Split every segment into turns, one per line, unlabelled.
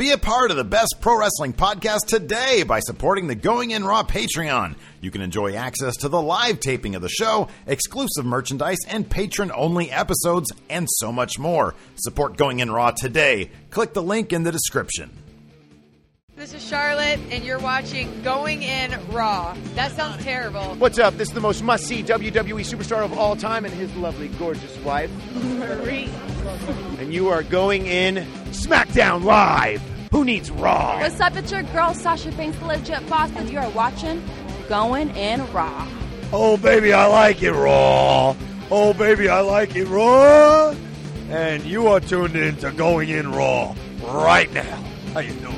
Be a part of the best pro wrestling podcast today by supporting the Going In Raw Patreon. You can enjoy access to the live taping of the show, exclusive merchandise, and patron-only episodes, and so much more. Support Going In Raw today. Click the link in the description.
This is Charlotte, and you're watching Going In Raw. That sounds terrible.
What's up? This is the most must-see WWE superstar of all time and his lovely, gorgeous wife,
Marie.
and you are going in SmackDown Live. Who needs Raw?
What's up? It's your girl, Sasha Banks, the legit boss, and you are watching Going In Raw.
Oh, baby, I like it Raw. Oh, baby, I like it Raw. And you are tuned in to Going In Raw right now. How you doing?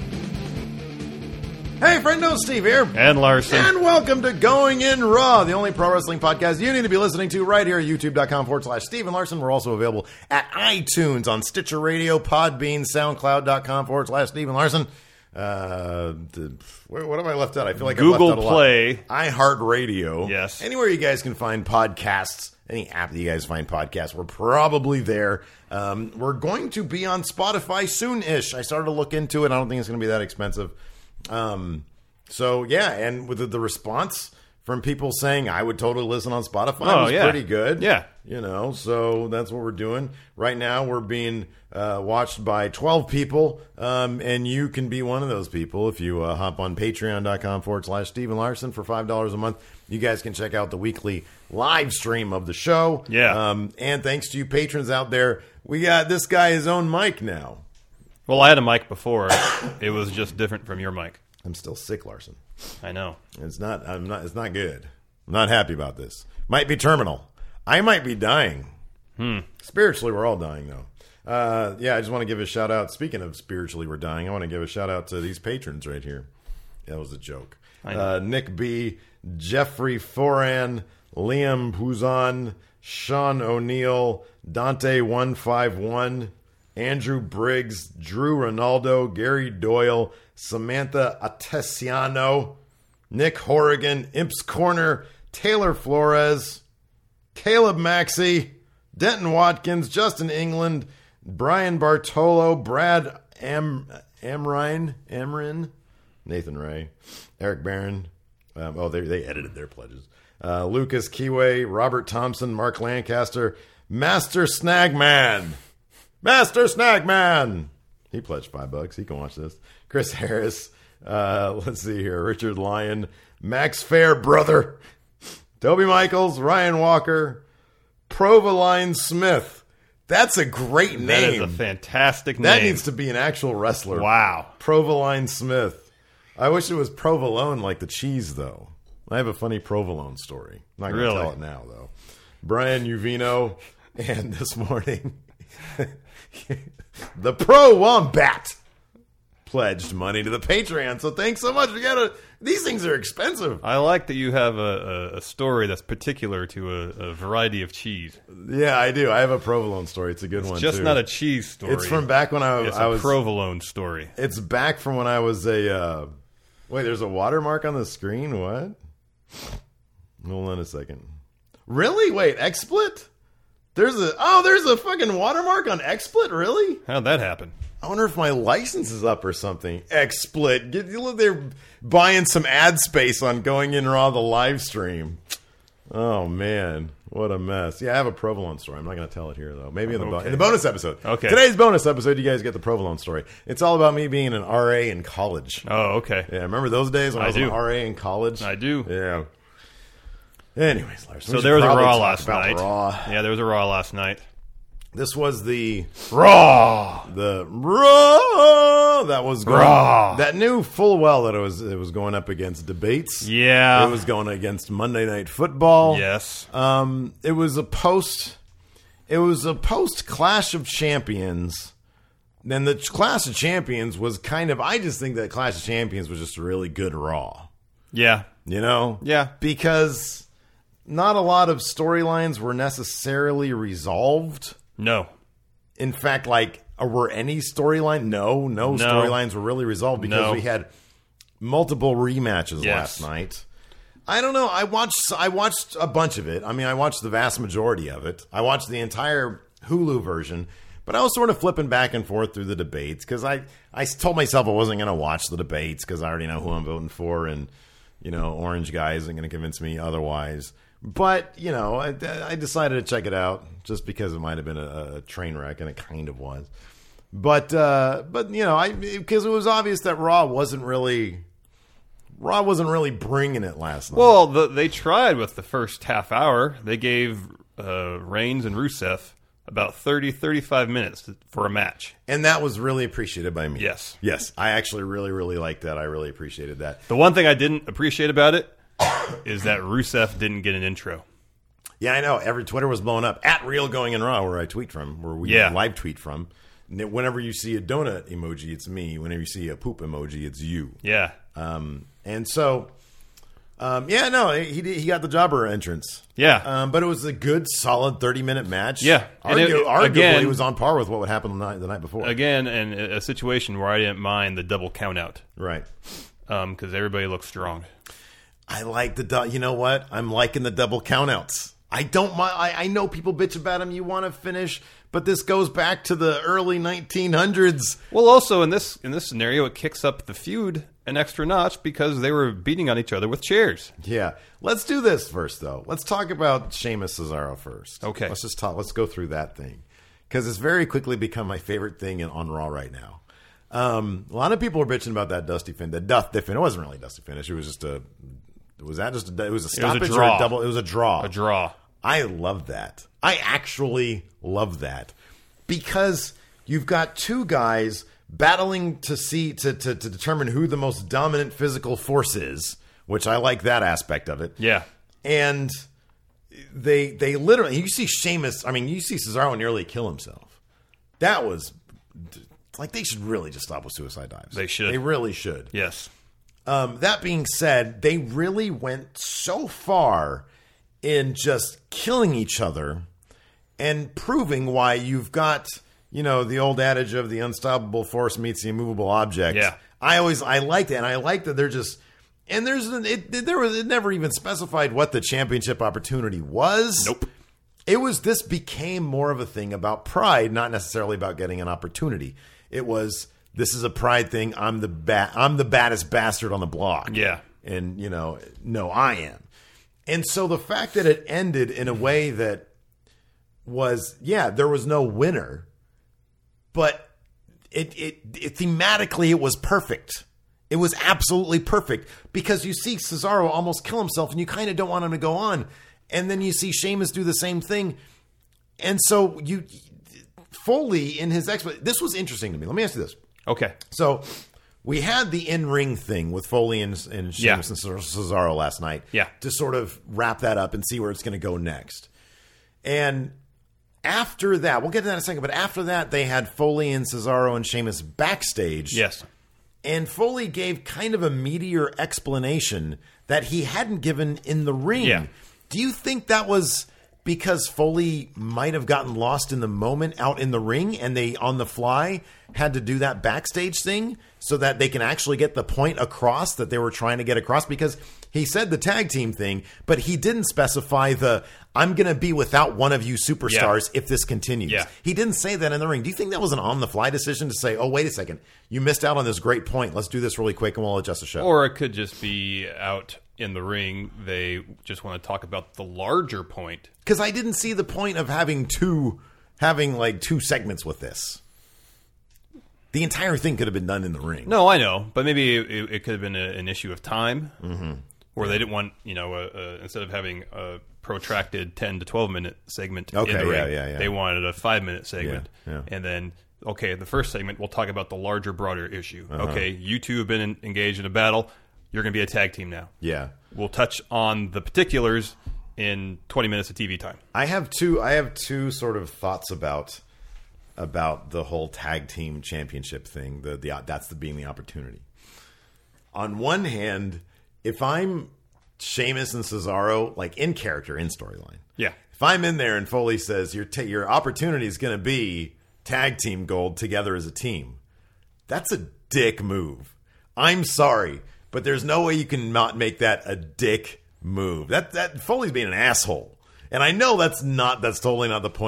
Hey, friendo, Steve here.
And Larson.
And welcome to Going In Raw, the only pro wrestling podcast you need to be listening to right here at youtube.com/Steven Larson. We're also available at iTunes, on Stitcher Radio, Podbean, SoundCloud.com/Steven Larson. What have I left out? I feel like
Google
I've left out a
Play.
lot. iHeartRadio.
Yes.
Anywhere you guys can find podcasts, any app that you guys find podcasts, we're probably there. We're going to be on Spotify soon-ish. I started to look into it. I don't think it's going to be that expensive. So yeah, and with the response from people saying I would totally listen on Spotify was pretty good.
Yeah.
You know, so that's what we're doing. Right now we're being watched by 12 people, and you can be one of those people if you hop on patreon.com/Steven Larson for $5 a month. You guys can check out the weekly live stream of the show.
Yeah.
And thanks to you patrons out there, we got this guy his own mic now.
Well, I had a mic before. It was just different from your mic.
I'm still sick, Larson.
I know.
It's not good. I'm not happy about this. Might be terminal. I might be dying. Spiritually, we're all dying, though. Yeah, I just want to give a shout out. Speaking of spiritually, we're dying. I want to give a shout out to these patrons right here. That was a joke. Nick B, Jeffrey Foran, Liam Puzon, Sean O'Neill, Dante 151, Andrew Briggs, Drew Ronaldo, Gary Doyle, Samantha Atesiano, Nick Horrigan, Imps Corner, Taylor Flores, Caleb Maxey, Denton Watkins, Justin England, Brian Bartolo, Brad Amrin, Nathan Ray, Eric Barron. They edited their pledges. Lucas Kiwe, Robert Thompson, Mark Lancaster, Master Snagman. He pledged $5. He can watch this. Chris Harris. Let's see here. Richard Lyon. Max Fair, brother. Toby Michaels. Ryan Walker. Provoline Smith. That's a great name.
That is a fantastic name.
That needs to be an actual wrestler.
Wow.
Provoline Smith. I wish it was provolone like the cheese, though. I have a funny provolone story. I'm not going to tell it now, though. Brian Uvino. And this morning... the Pro Wombat pledged money to the Patreon, so thanks so much. These things are expensive.
I like that you have a story that's particular to a variety of cheese.
Yeah, I do. I have a provolone story. It's a good one,
It's just
too.
not a cheese story.
It's from back when I was...
It's a provolone story.
It's back from when I was a... Wait, there's a watermark on the screen? What? Hold on a second. Really? Wait, XSplit? There's a fucking watermark on XSplit? Really?
How'd that happen?
I wonder if my license is up or something. XSplit. They're buying some ad space on Going In Raw, the live stream. Oh, man. What a mess. Yeah, I have a provolone story. I'm not going to tell it here, though. Maybe in the bonus episode.
Okay.
Today's bonus episode, you guys get the provolone story. It's all about me being an RA in college.
Oh, okay.
Yeah, remember those days when I was an RA in college?
I do.
Yeah. Anyways, Larson.
So there was a Raw last
night.
Yeah, there was a Raw last night.
This was the
Raw.
The Raw that was going,
Raw.
that knew full well that it was going up against debates.
Yeah.
It was going against Monday Night Football.
Yes.
It was a post Clash of Champions. Then the Clash of Champions was kind of, I just think that Clash of Champions was just a really good Raw.
Yeah.
You know?
Yeah.
Because not a lot of storylines were necessarily resolved.
No.
In fact, were any storyline? No storylines were really resolved because we had multiple rematches last night. I don't know. I watched a bunch of it. I mean, I watched the vast majority of it. I watched the entire Hulu version. But I was sort of flipping back and forth through the debates because I told myself I wasn't going to watch the debates because I already know who I'm voting for, and Orange guy isn't going to convince me otherwise. But I decided to check it out just because it might have been a train wreck, and it kind of was. But because it was obvious that Raw wasn't really bringing it last night.
Well, they tried with the first half hour. They gave Reigns and Rusev about 35 minutes for a match.
And that was really appreciated by me.
Yes.
Yes. I actually really, really liked that. I really appreciated that.
The one thing I didn't appreciate about it is that Rusev didn't get an intro.
Yeah, I know. Twitter was blowing up. At Real Going in Raw, where I tweet from, where we live tweet from. Whenever you see a donut emoji, it's me. Whenever you see a poop emoji, it's you.
Yeah.
And so, he got the jobber entrance.
Yeah.
But it was a good, solid 30-minute match.
Yeah.
Arguably, it was on par with what would happen the night before.
Again, in a situation where I didn't mind the double countout.
Right.
Because everybody looks strong.
I like you know what? I'm liking the double countouts. I don't mind. I know people bitch about them. You want to finish, but this goes back to the early 1900s.
Well, also in this scenario, it kicks up the feud an extra notch because they were beating on each other with chairs.
Yeah. Let's do this first, though. Let's talk about Sheamus Cesaro first.
Okay.
Let's go through that thing because it's very quickly become my favorite thing on Raw right now. A lot of people are bitching about that dusty finish. The dusty finish. It wasn't really a dusty finish. It was just a. Was that just a? It was a stoppage or a double. It was a draw.
A draw.
I love that. I actually love that because you've got two guys battling to determine who the most dominant physical force is, which I like that aspect of it.
Yeah.
And they literally, you see Sheamus, you see Cesaro nearly kill himself. That was like, they should really just stop with suicide dives.
They should.
They really should.
Yes.
That being said, they really went so far in just killing each other and proving why you've got, the old adage of the unstoppable force meets the immovable object.
Yeah.
I liked it, and I like that they're just, and it never even specified what the championship opportunity was.
Nope.
This became more of a thing about pride, not necessarily about getting an opportunity. It was, this is a pride thing. I'm the baddest bastard on the block.
Yeah.
And, no, I am. And so the fact that it ended in a way that was, there was no winner, but it thematically it was perfect. It was absolutely perfect because you see Cesaro almost kill himself and you kind of don't want him to go on. And then you see Sheamus do the same thing. And so Foley in his this was interesting to me. Let me ask you this.
Okay.
So we had the in-ring thing with Foley and Sheamus and Cesaro last night to sort of wrap that up and see where it's going to go next. And after that, we'll get to that in a second, but after that, they had Foley and Cesaro and Sheamus backstage.
Yes.
And Foley gave kind of a meatier explanation that he hadn't given in the ring.
Yeah.
Do you think that was because Foley might have gotten lost in the moment out in the ring and they, on the fly, had to do that backstage thing so that they can actually get the point across that they were trying to get across? Because he said the tag team thing, but he didn't specify I'm going to be without one of you superstars if this continues.
Yeah.
He didn't say that in the ring. Do you think that was an on-the-fly decision to say, oh, wait a second, you missed out on this great point. Let's do this really quick and we'll adjust the show?
Or it could just be out in the ring. They just want to talk about the larger point.
Because I didn't see the point of having two segments with this. The entire thing could have been done in the ring.
No, I know, but maybe it could have been an issue of time, where they didn't want instead of having a protracted 10 to 12 minute segment in the ring, they wanted a 5-minute segment, and then the first segment we'll talk about the larger, broader issue. Okay, you two have been engaged in a battle. You're going to be a tag team now. Yeah, we'll touch on the particulars in 20 minutes of TV time.
I have two sort of thoughts about the whole tag team championship thing. That's being the opportunity. On one hand, if I'm Sheamus and Cesaro, like in character, in storyline, if I'm in there and Foley says your opportunity is going to be tag team gold together as a team, that's a dick move. I'm sorry, but there's no way you can not make that a dick move. That Foley's being an asshole, and I know that's totally not the point.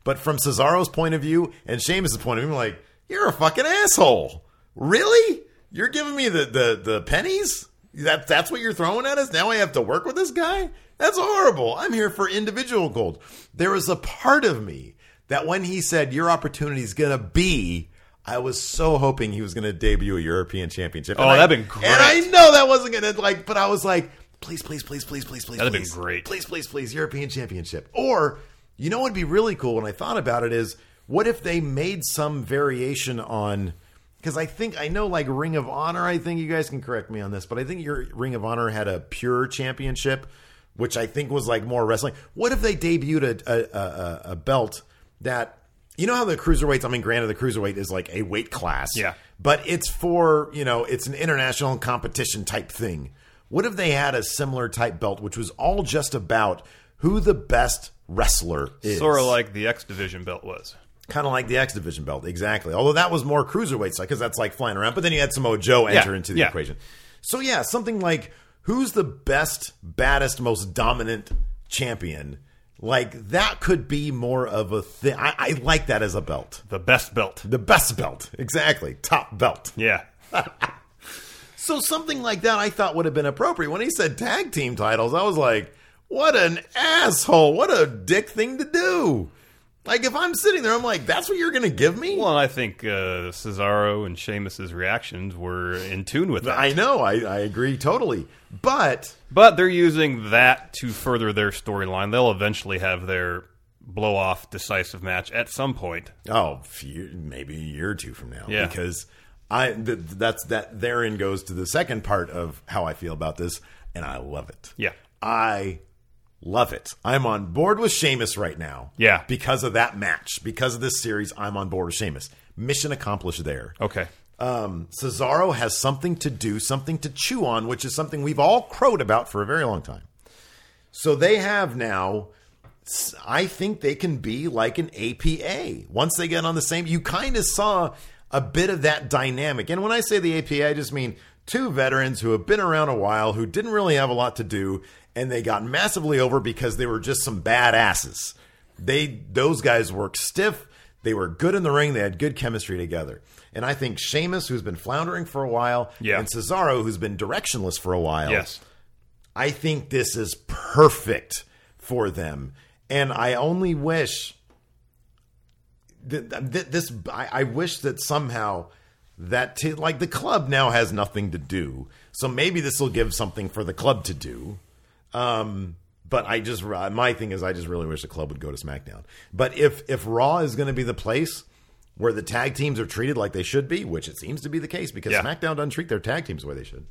But from Cesaro's point of view and Sheamus' point of view, I'm like, you're a fucking asshole. Really? You're giving me the pennies? That's what you're throwing at us? Now I have to work with this guy? That's horrible. I'm here for individual gold. There was a part of me that when he said your opportunity is going to be, I was so hoping he was going to debut a European Championship.
Oh, that'd been great.
And I know that wasn't going to, but I was like, please.
That'd have been great.
Please, European Championship. Or, you know what would be really cool when I thought about it is, what if they made some variation on, because I know like Ring of Honor, I think you guys can correct me on this, but I think your Ring of Honor had a pure championship, which I think was like more wrestling. What if they debuted a belt that, you know how the cruiserweights, I mean, granted, the cruiserweight is like a weight class.
Yeah.
But it's for, it's an international competition type thing. What if they had a similar type belt, which was all just about who the best wrestler is?
Sort of like the X Division belt was.
Kind of like the X Division belt, exactly. Although that was more cruiserweight side, because that's like flying around. But then you had Samoa Joe enter into the equation. So yeah, something like who's the best, baddest, most dominant champion? Like that could be more of a thing. I like that as a belt.
The best belt.
The best belt, exactly. Top belt.
Yeah.
So something like that I thought would have been appropriate. When he said tag team titles, I was like, what an asshole. What a dick thing to do. Like, if I'm sitting there, I'm like, that's what you're going to give me?
Well, I think Cesaro and Sheamus' reactions were in tune with that.
I know. I agree totally. But
they're using that to further their storyline. They'll eventually have their blow-off decisive match at some point.
Oh, maybe a year or two from now.
Yeah.
Because therein goes to the second part of how I feel about this, and I love it.
Yeah.
I love it. I'm on board with Sheamus right now.
Yeah.
Because of that match. Because of this series, I'm on board with Sheamus. Mission accomplished there.
Okay.
Cesaro has something to do, something to chew on, which is something we've all crowed about for a very long time. So they have now, I think they can be like an APA. Once they get on the same, you kind of saw a bit of that dynamic. And when I say the APA, I just mean two veterans who have been around a while, who didn't really have a lot to do, and they got massively over because they were just some badasses. Those guys worked stiff. They were good in the ring. They had good chemistry together. And I think Sheamus, who's been floundering for a while, and Cesaro, who's been directionless for a while, I think this is perfect for them. And I only wish I wish that somehow like the club now has nothing to do. So maybe this will give something for the club to do. But my thing is I just really wish the club would go to SmackDown. But if Raw is going to be the place where the tag teams are treated like they should be, which it seems to be the case because SmackDown doesn't treat their tag teams the way they should,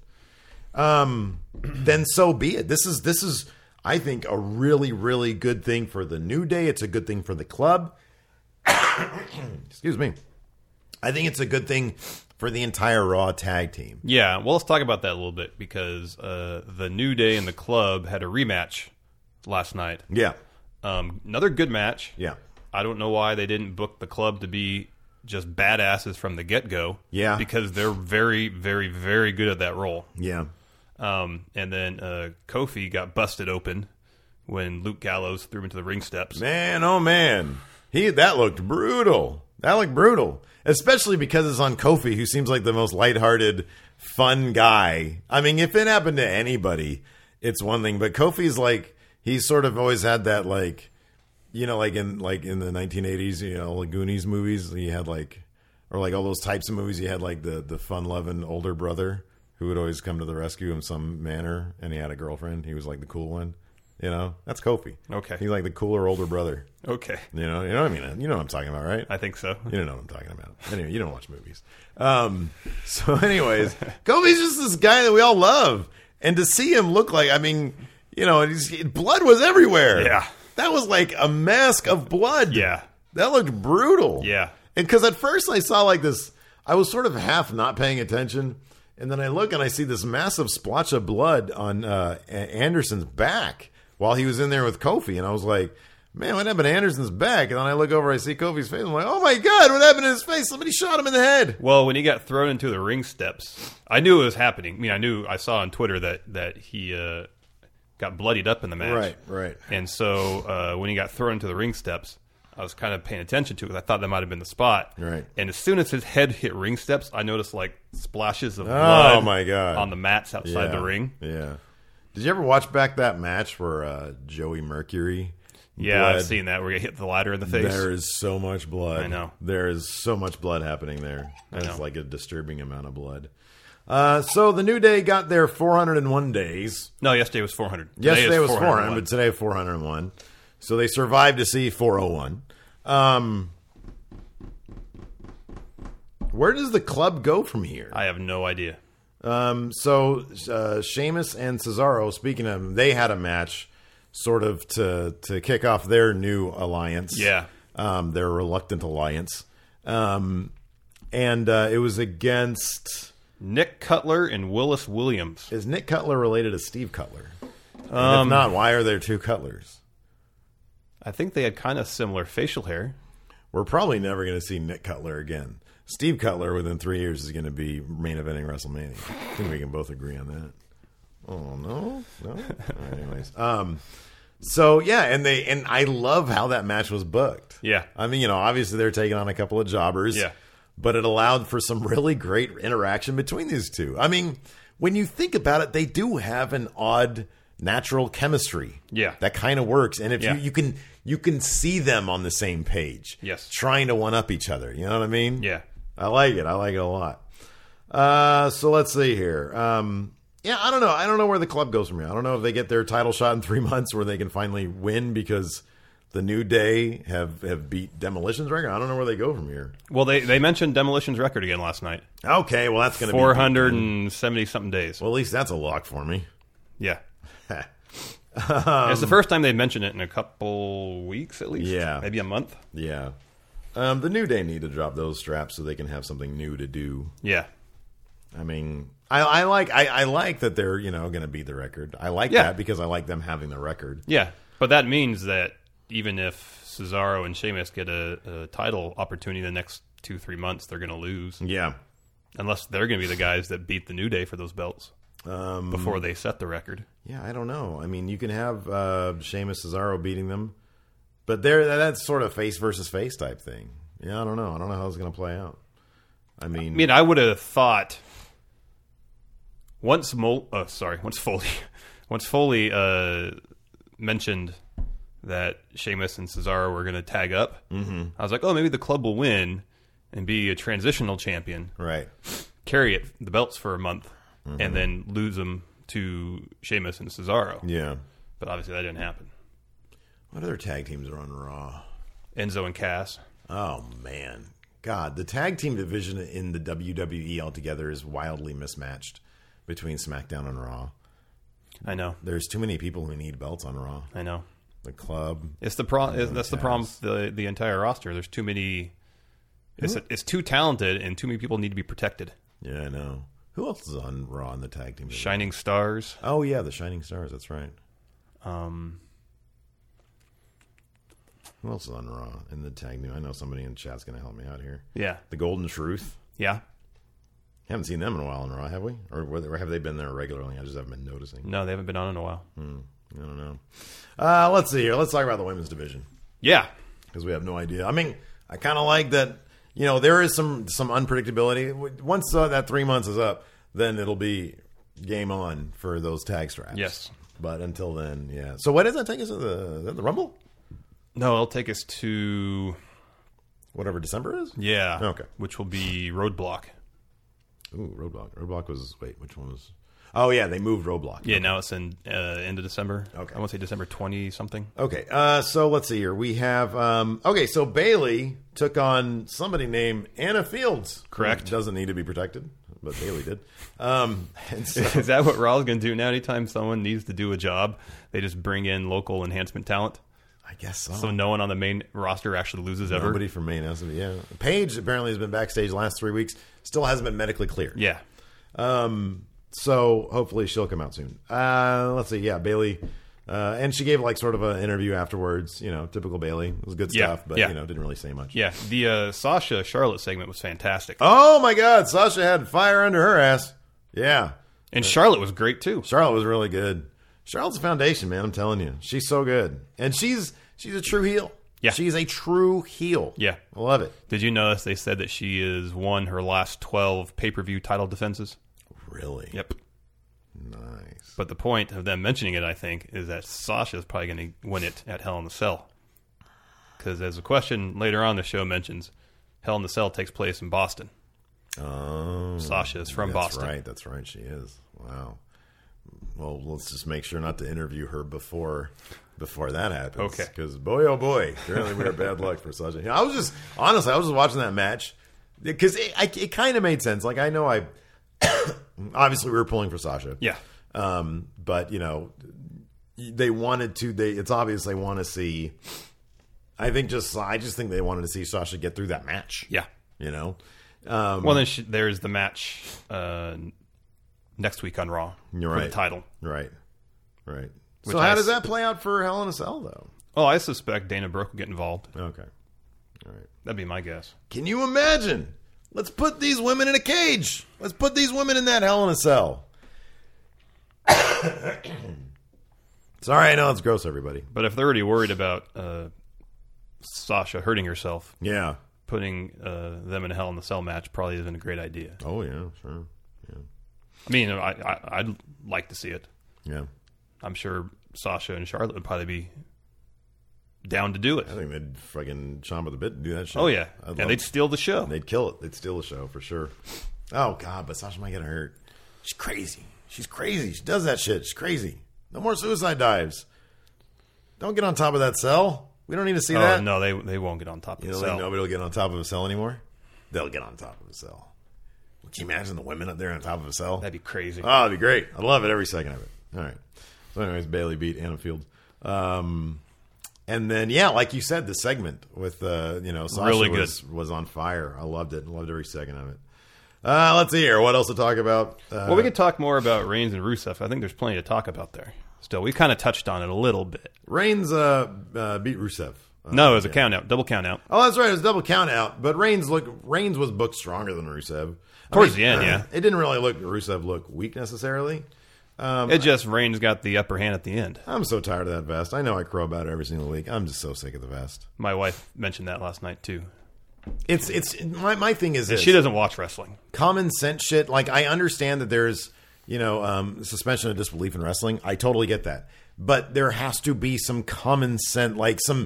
then so be it. This is I think a really, really good thing for the New Day. It's a good thing for the club. Excuse me. I think it's a good thing for the entire Raw tag team.
Yeah, well, let's talk about that a little bit because the New Day and the club had a rematch last night.
Yeah.
Another good match.
Yeah.
I don't know why they didn't book the club to be just badasses from the get-go.
Yeah.
Because they're very, very, very good at that role.
Yeah.
And then Kofi got busted open when Luke Gallows threw him into the ring steps.
Man, oh man. That looked brutal. Especially because it's on Kofi, who seems like the most lighthearted, fun guy. I mean, if it happened to anybody, it's one thing. But Kofi's like, he's sort of always had that, like, you know, like in the 1980s, you know, like Goonies movies, he had like, or like all those types of movies, he had like the fun-loving older brother who would always come to the rescue in some manner, and he had a girlfriend. He was like the cool one. You know, that's Kofi.
Okay.
He's like the cooler older brother.
Okay.
You know what I mean? You know what I'm talking about, right?
I think so.
You don't know what I'm talking about. Anyway, you don't watch movies. So anyways, Kofi's just this guy that we all love. And to see him look like, I mean, you know, blood was everywhere.
Yeah.
That was like a mask of blood.
Yeah.
That looked brutal.
Yeah.
And because at first I saw like this, I was sort of half not paying attention. And then I look and I see this massive splotch of blood on Anderson's back while he was in there with Kofi. And I was like, man, what happened to Anderson's back? And then I look over, I see Kofi's face. I'm like, oh my God, what happened to his face? Somebody shot him in the head.
Well, when he got thrown into the ring steps, I knew it was happening. I mean, I saw on Twitter that he got bloodied up in the match.
Right.
And so when he got thrown into the ring steps, I was kind of paying attention to it because I thought that might have been the spot.
Right.
And as soon as his head hit ring steps, I noticed like splashes of blood
oh my God.
on the mats outside the ring.
Yeah. Did you ever watch back that match where Joey Mercury?
Yeah, I've seen that where you hit the ladder in the face.
There is so much blood.
I know.
There is so much blood happening there.
I know.
It's like a disturbing amount of blood. So the New Day got their 401 days.
No, yesterday was 400.
Yesterday was 400, but today 401. So they survived to see 401. Where does the club go from here?
I have no idea.
So Sheamus and Cesaro, speaking of them, they had a match sort of to kick off their new alliance.
Yeah.
Their reluctant alliance. And it was against
Nick Cutler and Willis Williams.
Is Nick Cutler related to Steve Cutler? And if not, why are there two Cutlers?
I think they had kind of similar facial hair.
We're probably never going to see Nick Cutler again. Steve Cutler within 3 years is going to be main eventing WrestleMania. I think we can both agree on that. Oh no. All right, anyways, so yeah, and I love how that match was booked.
Yeah,
I mean, obviously they're taking on a couple of jobbers.
Yeah,
but it allowed for some really great interaction between these two. I mean, when you think about it, they do have an odd natural chemistry.
Yeah,
that kind of works, and if you can see them on the same page.
Yes,
trying to one up each other. You know what I mean?
Yeah,
I like it. I like it a lot. So let's see here. Yeah, I don't know. I don't know where the club goes from here. I don't know if they get their title shot in 3 months where they can finally win because the New Day have beat Demolition's record. I don't know where they go from here.
Well, they mentioned Demolition's record again last night.
Okay, well, that's going to be
470-something days.
Well, at least that's a lock for me.
Yeah. It's the first time they've mentioned it in a couple weeks, at least.
Yeah.
Maybe a month.
Yeah. The New Day need to drop those straps so they can have something new to do.
Yeah.
I mean, I like that they're going to beat the record. I like that because I like them having the record.
Yeah, but that means that even if Cesaro and Sheamus get a title opportunity the next 2-3 months, they're going to lose.
Yeah,
unless they're going to be the guys that beat the New Day for those belts before they set the record.
Yeah, I don't know. I mean, you can have Sheamus, Cesaro beating them, but that's sort of face versus face type thing. Yeah, I don't know. I don't know how it's going to play out. I mean,
I would have thought. Once Foley mentioned that Sheamus and Cesaro were going to tag up, I was like, oh, maybe the club will win and be a transitional champion,
right?
Carry the belts for a month, and then lose them to Sheamus and Cesaro.
Yeah,
but obviously that didn't happen.
What other tag teams are on Raw?
Enzo and Cass.
Oh man, God, the tag team division in the WWE altogether is wildly mismatched between SmackDown and Raw.
I know.
There's too many people who need belts on Raw.
I know.
The club.
It's the problem. That's the problem with the entire roster. There's too many. It's too talented, and too many people need to be protected.
Yeah, I know. Who else is on Raw in the tag team?
Shining Stars.
Oh yeah, the Shining Stars. That's right. Who else is on Raw in the tag team? I know somebody in chat's going to help me out here.
Yeah,
the Golden Truth.
Yeah.
Haven't seen them in a while in Raw, have we? Or have they been there regularly? I just haven't been noticing.
No, they haven't been on in a while.
I don't know. Let's see here. Let's talk about the women's division.
Yeah.
Because we have no idea. I mean, I kind of like that, there is some unpredictability. Once that 3 months is up, then it'll be game on for those tag straps.
Yes.
But until then, yeah. So what does that take us to the Rumble?
No, it'll take us to...
whatever December is?
Yeah.
Okay.
Which will be Roadblock.
Ooh, Roadblock. Roadblock was... Wait, which one was... Oh, yeah, they moved Roadblock.
Yeah, now it's in end of December.
Okay.
I want to say December 20-something.
Okay, so let's see here. We have... so Bayley took on somebody named Anna Fields.
Correct.
Who doesn't need to be protected, but Bayley did. And so,
is that what Raw's going to do now? Anytime someone needs to do a job, they just bring in local enhancement talent?
I guess so.
So no one on the main roster actually loses ever?
Nobody from main has to be, yeah. Paige apparently has been backstage the last 3 weeks. Still hasn't been medically cleared.
Yeah.
So hopefully she'll come out soon. Let's see. Yeah, Bayley. And she gave sort of an interview afterwards. Typical Bayley. It was good stuff, but didn't really say much.
Yeah, the Sasha Charlotte segment was fantastic.
Oh my God, Sasha had fire under her ass. Yeah,
and Charlotte was great too.
Charlotte was really good. Charlotte's a foundation, man. I'm telling you, she's so good, and she's a true heel.
Yeah.
She's a true heel.
Yeah.
I love it.
Did you notice they said that she has won her last 12 pay-per-view title defenses?
Really?
Yep.
Nice.
But the point of them mentioning it, I think, is that Sasha's probably going to win it at Hell in a Cell. Because as a question later on the show mentions, Hell in a Cell takes place in Boston.
Oh.
Sasha is from Boston.
That's right. She is. Wow. Well, let's just make sure not to interview her before that happens.
Okay.
Because boy, oh boy, apparently we are bad luck for Sasha. I was just watching that match because it kind of made sense. Like I know obviously we were pulling for Sasha.
Yeah.
But they wanted to. It's obvious they want to see. I just think they wanted to see Sasha get through that match.
Yeah.
Well,
then there's the match next week on Raw for the title.
Right. So how does that play out for Hell in a Cell, though?
Oh, I suspect Dana Brooke will get involved.
Okay. All right.
That'd be my guess.
Can you imagine? Let's put these women in a cage. Let's put these women in that Hell in a Cell. Sorry, I know it's gross, everybody.
But if they're already worried about Sasha hurting herself,
yeah,
putting them in a Hell in a Cell match probably isn't a great idea.
Oh, yeah, sure. Yeah.
I mean, I'd like to see it.
Yeah.
I'm sure Sasha and Charlotte would probably be down to do it.
I think they'd fucking chomp at the bit and do that shit.
Oh, yeah. They'd steal the show.
They'd kill it. They'd steal the show for sure. Oh, God, but Sasha might get hurt. She's crazy. She's crazy. She does that shit. She's crazy. No more suicide dives. Don't get on top of that cell. We don't need to see that.
No, they won't get on top of the cell.
Like nobody will get on top of a cell anymore? They'll get on top of a cell. Would you imagine the women up there on top of a cell?
That'd be crazy.
Oh, that'd be great. I love it every second of it. All right. So anyways, Bayley beat Anna Fields. And then, yeah, like you said, the segment with, Sasha
really good.
was on fire. I loved it. Loved every second of it. Let's see here. What else to talk about?
Well, we could talk more about Reigns and Rusev. I think there's plenty to talk about there. Still, we kind of touched on it a little bit.
Reigns beat Rusev.
No, it was a count out, double count out.
Oh, that's right. It was double count out. But Reigns was booked stronger than Rusev.
Towards the end, yeah.
It didn't really Rusev look weak necessarily.
It just Reigns got the upper hand at the end.
I'm so tired of that vest. I know I crow about it every single week. I'm just so sick of the vest.
My wife mentioned that last night too.
It's my thing is this.
She doesn't watch wrestling.
Common sense shit. Like I understand that there's suspension of disbelief in wrestling. I totally get that, but there has to be some common sense, like some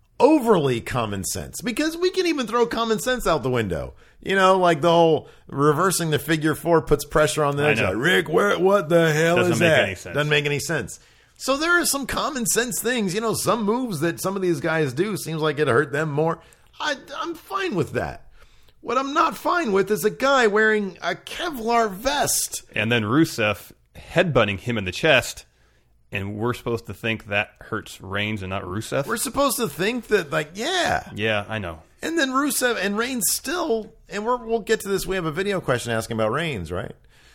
overly common sense, because we can even throw common sense out the window. Like the whole reversing the figure four puts pressure on the next guy. Rick, what the hell is that?
Doesn't make any sense.
Doesn't make any sense. So there are some common sense things. Some moves that some of these guys do seems like it hurt them more. I'm fine with that. What I'm not fine with is a guy wearing a Kevlar vest.
And then Rusev headbutting him in the chest. And we're supposed to think that hurts Reigns and not Rusev?
We're supposed to think that, yeah.
Yeah, I know.
And then Rusev and Reigns still, and we'll get to this. We have a video question asking about Reigns, right?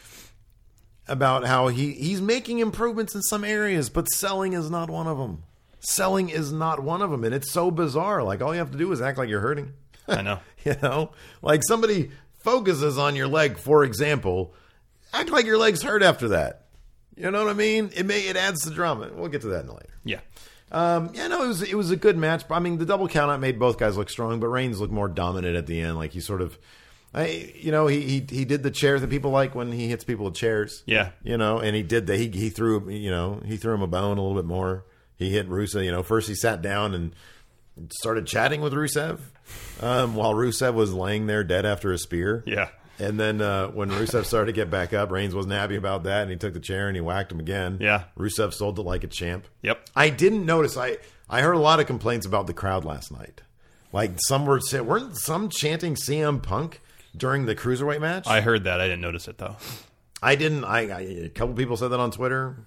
About how he's making improvements in some areas, but selling is not one of them. Selling is not one of them. And it's so bizarre. Like, all you have to do is act like you're hurting.
I know.
Like somebody focuses on your leg, for example, act like your leg's hurt after that. You know what I mean? It adds to drama. We'll get to that later.
Yeah.
It was a good match. I mean, the double count out made both guys look strong, but Reigns looked more dominant at the end. Like he sort of, he did the chairs that people like when he hits people with chairs.
Yeah.
And he did that. He threw him a bone a little bit more. He hit Rusev. First he sat down and started chatting with Rusev, while Rusev was laying there dead after a spear.
Yeah.
And then when Rusev started to get back up, Reigns wasn't happy about that, and he took the chair and he whacked him again.
Yeah.
Rusev sold it like a champ.
Yep.
I didn't notice. I heard a lot of complaints about the crowd last night. Like weren't some chanting CM Punk during the Cruiserweight match?
I heard that. I didn't notice it, though.
I didn't. A couple people said that on Twitter.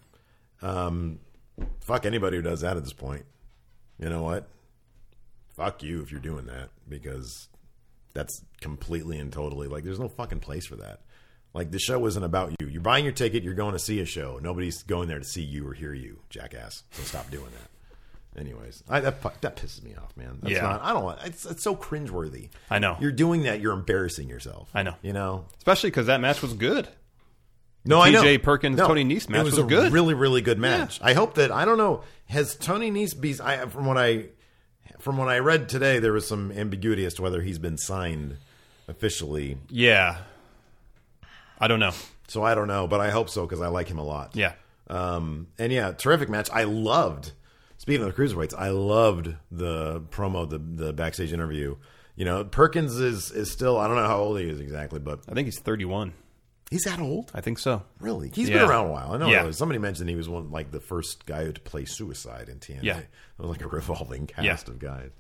Fuck anybody who does that at this point. You know what? Fuck you if you're doing that, because that's completely and totally, like, there's no fucking place for that. Like, the show isn't about you. You're buying your ticket, you're going to see a show. Nobody's going there to see you or hear you, jackass. So stop doing that. Anyways, that pisses me off, man. That's not, I don't want, it's so cringeworthy.
I know.
You're doing that, you're embarrassing yourself.
I know.
Especially
because that match was good.
No, I know.
TJ Perkins, Tony Nese match was good.
Really, really good match. Yeah. I hope that, I don't know, has Tony Nese from what I from what I read today, there was some ambiguity as to whether he's been signed officially.
Yeah. I don't know.
So I don't know, but I hope so because I like him a lot.
Yeah.
And yeah, terrific match. I loved, speaking of the cruiserweights, I loved the promo, the backstage interview. You know, Perkins is still, I don't know how old he is exactly, but
I think he's 31.
He's that old?
I think so.
Really? He's been around a while. I know.
Yeah.
Somebody mentioned he was the first guy to play Suicide in TNA.
Yeah.
It was like a revolving cast of guys.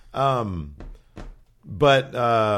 But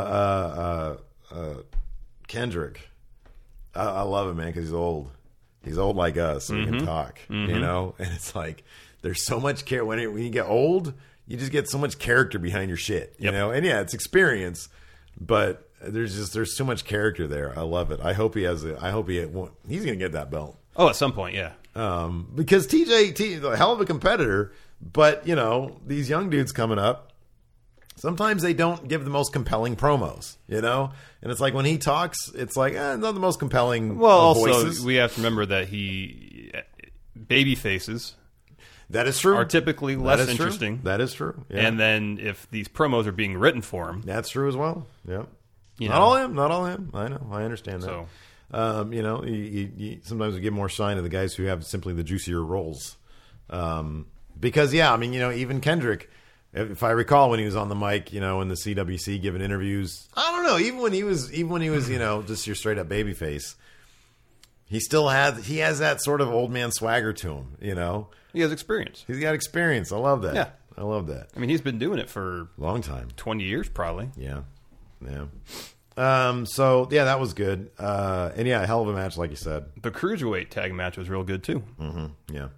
Kendrick, I love him, man, because he's old. He's old like us, so he can talk, you know? And it's like, there's so much care. When you get old, you just get so much character behind your shit, you know? And yeah, it's experience, but there's too much character there. I love it. I hope he's going to get that belt.
Oh, at some point, yeah.
Because TJ, a hell of a competitor, but, you know, these young dudes coming up, sometimes they don't give the most compelling promos, you know? And it's like when he talks, it's like, not the most compelling voices.
We have to remember that baby faces
that is true.
Are typically less interesting.
That is true. Yeah.
And then if these promos are being written for him.
That's true as well. Yeah.
Not
all him. I know. I understand that.
So,
you know, sometimes we give more shine to the guys who have simply the juicier roles. Because, yeah, I mean, you know, even Kendrick, if I recall when he was on the mic, you know, in the CWC giving interviews, I don't know, even when he was, you know, just your straight up babyface, he has that sort of old man swagger to him, you know.
He has experience.
He's got experience. I love that.
Yeah.
I love that.
I mean, he's been doing it for
a long time.
20 years, probably.
Yeah. Yeah. So, yeah, that was good. And, yeah, a hell of a match, like you said.
The Cruiserweight tag match was real good, too.
Mm-hmm. Yeah.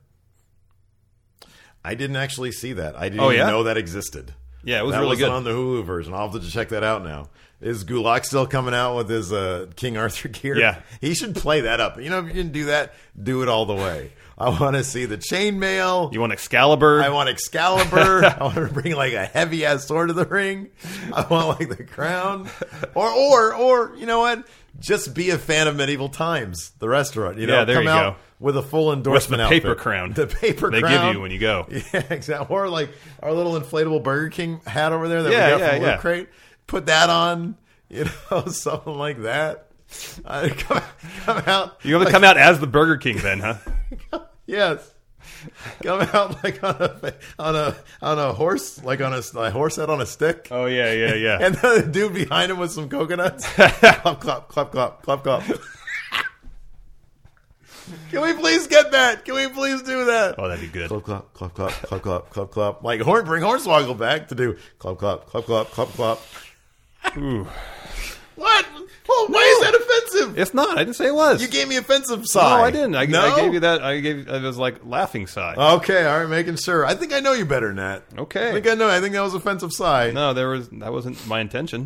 I didn't actually see that. I didn't even know that existed.
Yeah, it was really good.
That was on the Hulu version. I'll have to check that out now. Is Gulak still coming out with his King Arthur gear?
Yeah.
He should play that up. You know, if you can do that, do it all the way. I want to see the chainmail.
You want Excalibur?
I want Excalibur. I want to bring like a heavy ass sword to the ring. I want like the crown. Or you know what? Just be a fan of Medieval Times, the restaurant. You know,
yeah, there
come
you
out
go.
With a full endorsement
outfit.
Paper
crown.
The paper
crown. They give you when you go.
Yeah, exactly. Or like our little inflatable Burger King hat over there that we got from Loot Crate. Put that on, you know, something like that. Come out.
You're going to come out as the Burger King then, huh?
Yes. Come out like on a horse, like on a horse head on a stick.
Oh, yeah.
And then the dude behind him with some coconuts. Clop, clop, clop, clop, clop, clop. Can we please get that? Can we please do that?
Oh, that'd be good.
Clop, clop, clop, clop, clop, clop, clop, clop. Like bring Hornswoggle back to do clop, clop, clop, clop, clop, clop.
Ooh.
What? Oh, why is that offensive?
It's not. I didn't say it was.
You gave me offensive side.
No, I didn't. I gave you that. It was like laughing side.
Okay, all right, making sure. I think I know you better than that.
Okay.
I think that was offensive side.
No, that wasn't my intention.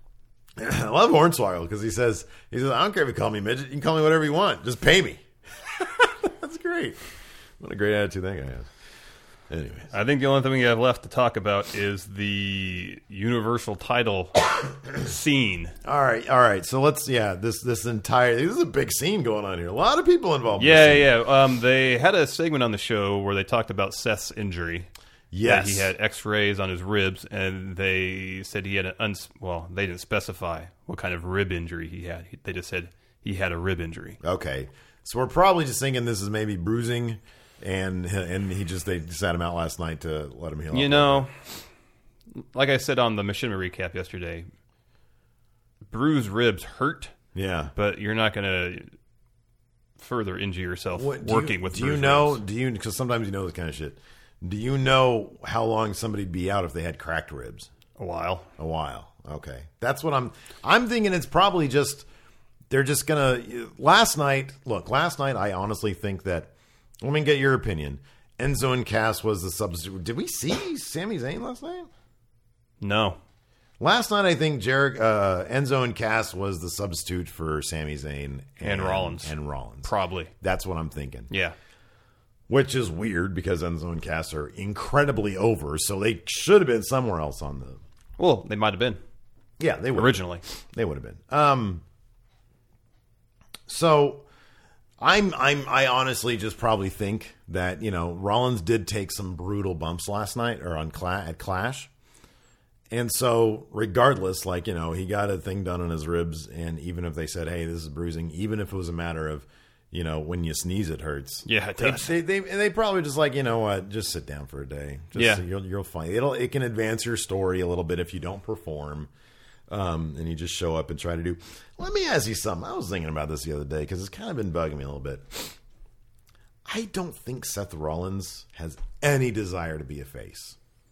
I love Hornswoggle because he says, I don't care if you call me midget. You can call me whatever you want. Just pay me. That's great. What a great attitude that guy has. Anyways,
I think the only thing we have left to talk about is the Universal title scene.
All right. So let's, this is a big scene going on here. A lot of people involved.
Yeah. They had a segment on the show where they talked about Seth's injury.
Yes,
he had X-rays on his ribs, and they said he had they didn't specify what kind of rib injury he had. They just said he had a rib injury.
Okay, so we're probably just thinking this is maybe bruising. And they sat him out last night to let him heal.
You know, like I said on the Machinima recap yesterday, bruised ribs hurt.
Yeah,
but you're not going to further injure yourself working with.
Ribs. Because sometimes you know this kind of shit. Do you know how long somebody'd be out if they had cracked ribs?
A while.
Okay, that's what I'm thinking. It's probably just they're just gonna. Last night, I honestly think that. Let me get your opinion. Enzo and Cass was the substitute. Did we see Sami Zayn last night?
No.
Last night, I think Enzo and Cass was the substitute for Sami Zayn
and Rollins.
Probably. That's what I'm thinking.
Yeah.
Which is weird because Enzo and Cass are incredibly over, so they should have been somewhere else on the...
Well, they might have been.
Yeah, they would.
Originally.
They would have been. So... I honestly just probably think that, Rollins did take some brutal bumps last night or at Clash. And so regardless, he got a thing done on his ribs. And even if they said, hey, this is bruising, even if it was a matter of, when you sneeze, it hurts.
Yeah.
They probably just you know what, just sit down for a day. You'll find it can advance your story a little bit if you don't perform. And you just show up and try to do. Let me ask you something. I was thinking about this the other day because it's kind of been bugging me a little bit. I don't think Seth Rollins has any desire to be a face.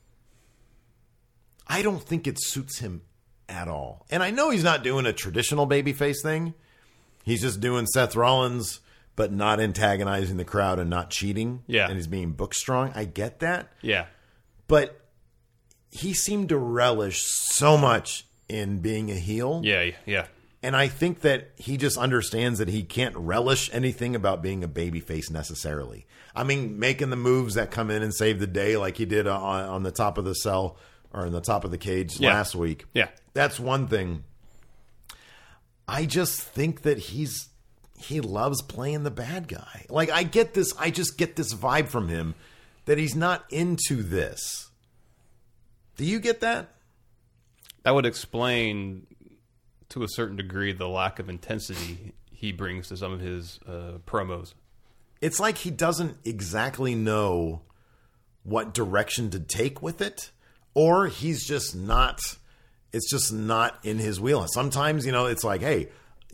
I don't think it suits him at all. And I know he's not doing a traditional babyface thing. He's just doing Seth Rollins, but not antagonizing the crowd and not cheating.
Yeah.
And he's being book strong. I get that.
Yeah.
But he seemed to relish so much in being a heel.
Yeah.
And I think that he just understands that he can't relish anything about being a babyface necessarily. I mean, making the moves that come in and save the day like he did on the top of the cell or on the top of the cage last week.
Yeah.
That's one thing. I just think that he loves playing the bad guy. I get this. I just get this vibe from him that he's not into this. Do you get that?
That would explain, to a certain degree, the lack of intensity he brings to some of his promos.
It's like he doesn't exactly know what direction to take with it, or he's just not. It's just not in his wheelhouse. Sometimes, it's like, hey,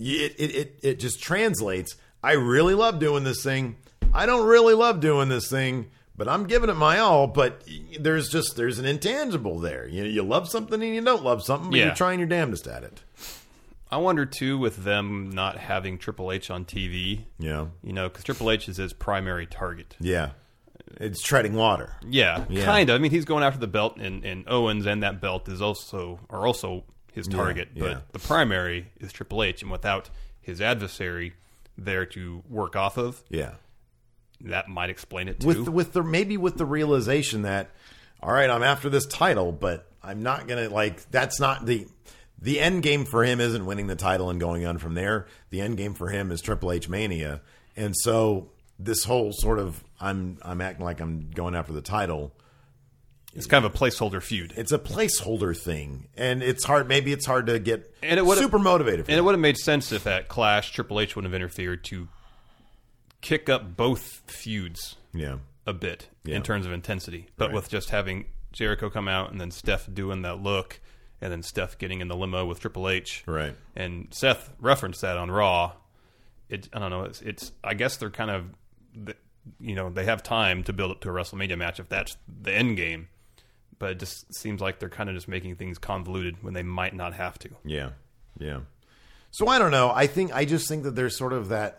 it just translates. I really love doing this thing. I don't really love doing this thing. But I'm giving it my all, but there's an intangible there. You love something and you don't love something, but you're trying your damnedest at it.
I wonder, too, with them not having Triple H on TV.
Yeah.
Because Triple H is his primary target.
Yeah. It's treading water.
Yeah, kind of. I mean, he's going after the belt, and Owens and that belt are also his target. But the primary is Triple H, and without his adversary there to work off of.
Yeah.
That might explain it too.
With the realization that, all right, I'm after this title, but I'm not gonna that's not the end game for him. Isn't winning the title and going on from there. The end game for him is Triple H Mania, and so this whole sort of I'm acting like I'm going after the title.
It's kind of a placeholder feud.
It's a placeholder thing, and it's hard. Maybe it's hard to get super motivated.
And it would have made sense if at Clash Triple H would have interfered to kick up both feuds a bit in terms of intensity. But with just having Jericho come out and then Steph doing that look and then Steph getting in the limo with Triple H.
Right.
And Seth referenced that on Raw. I don't know. It's I guess they're kind of, they have time to build up to a WrestleMania match if that's the end game. But it just seems like they're kind of just making things convoluted when they might not have to.
Yeah. Yeah. So I don't know. I just think that there's sort of that,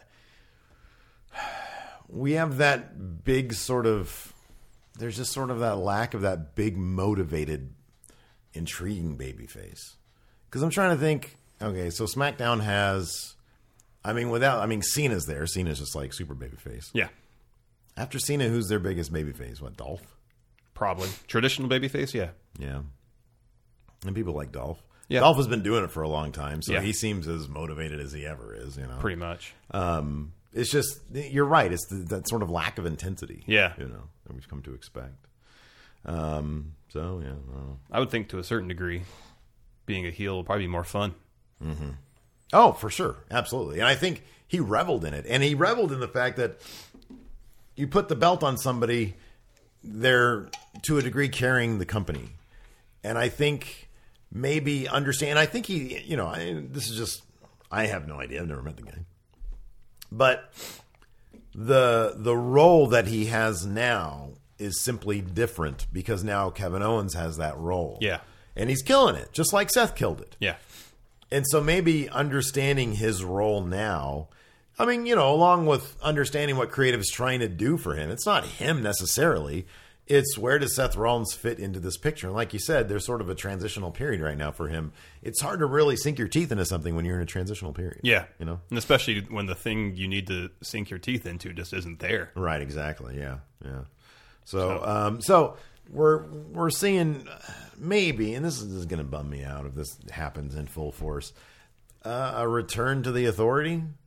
we have that big sort of, there's just sort of that lack of that big motivated, intriguing babyface. Because I'm trying to think, okay, so SmackDown has, Cena's there. Cena's just like super babyface.
Yeah.
After Cena, who's their biggest babyface? What, Dolph?
Probably. Traditional babyface, yeah.
Yeah. And people like Dolph.
Yeah.
Dolph has been doing it for a long time, so he seems as motivated as he ever is,
Pretty much.
It's just, you're right. It's that sort of lack of intensity.
Yeah.
That we've come to expect. So, yeah.
I would think to a certain degree, being a heel will probably be more fun.
Mm-hmm. Oh, for sure. Absolutely. And I think he reveled in it. And he reveled in the fact that you put the belt on somebody, they're, to a degree, carrying the company. And I think maybe understand, I think he, this is just, I have no idea. I've never met the guy. But the role that he has now is simply different because now Kevin Owens has that role.
Yeah.
And he's killing it, just like Seth killed it.
Yeah.
And so maybe understanding his role now, along with understanding what creative is trying to do for him, it's not him necessarily. It's where does Seth Rollins fit into this picture? And like you said, there's sort of a transitional period right now for him. It's hard to really sink your teeth into something when you're in a transitional period.
Yeah. And especially when the thing you need to sink your teeth into just isn't there.
Right, exactly. Yeah. Yeah. So we're seeing maybe, and this is going to bum me out if this happens in full force, a return to the Authority.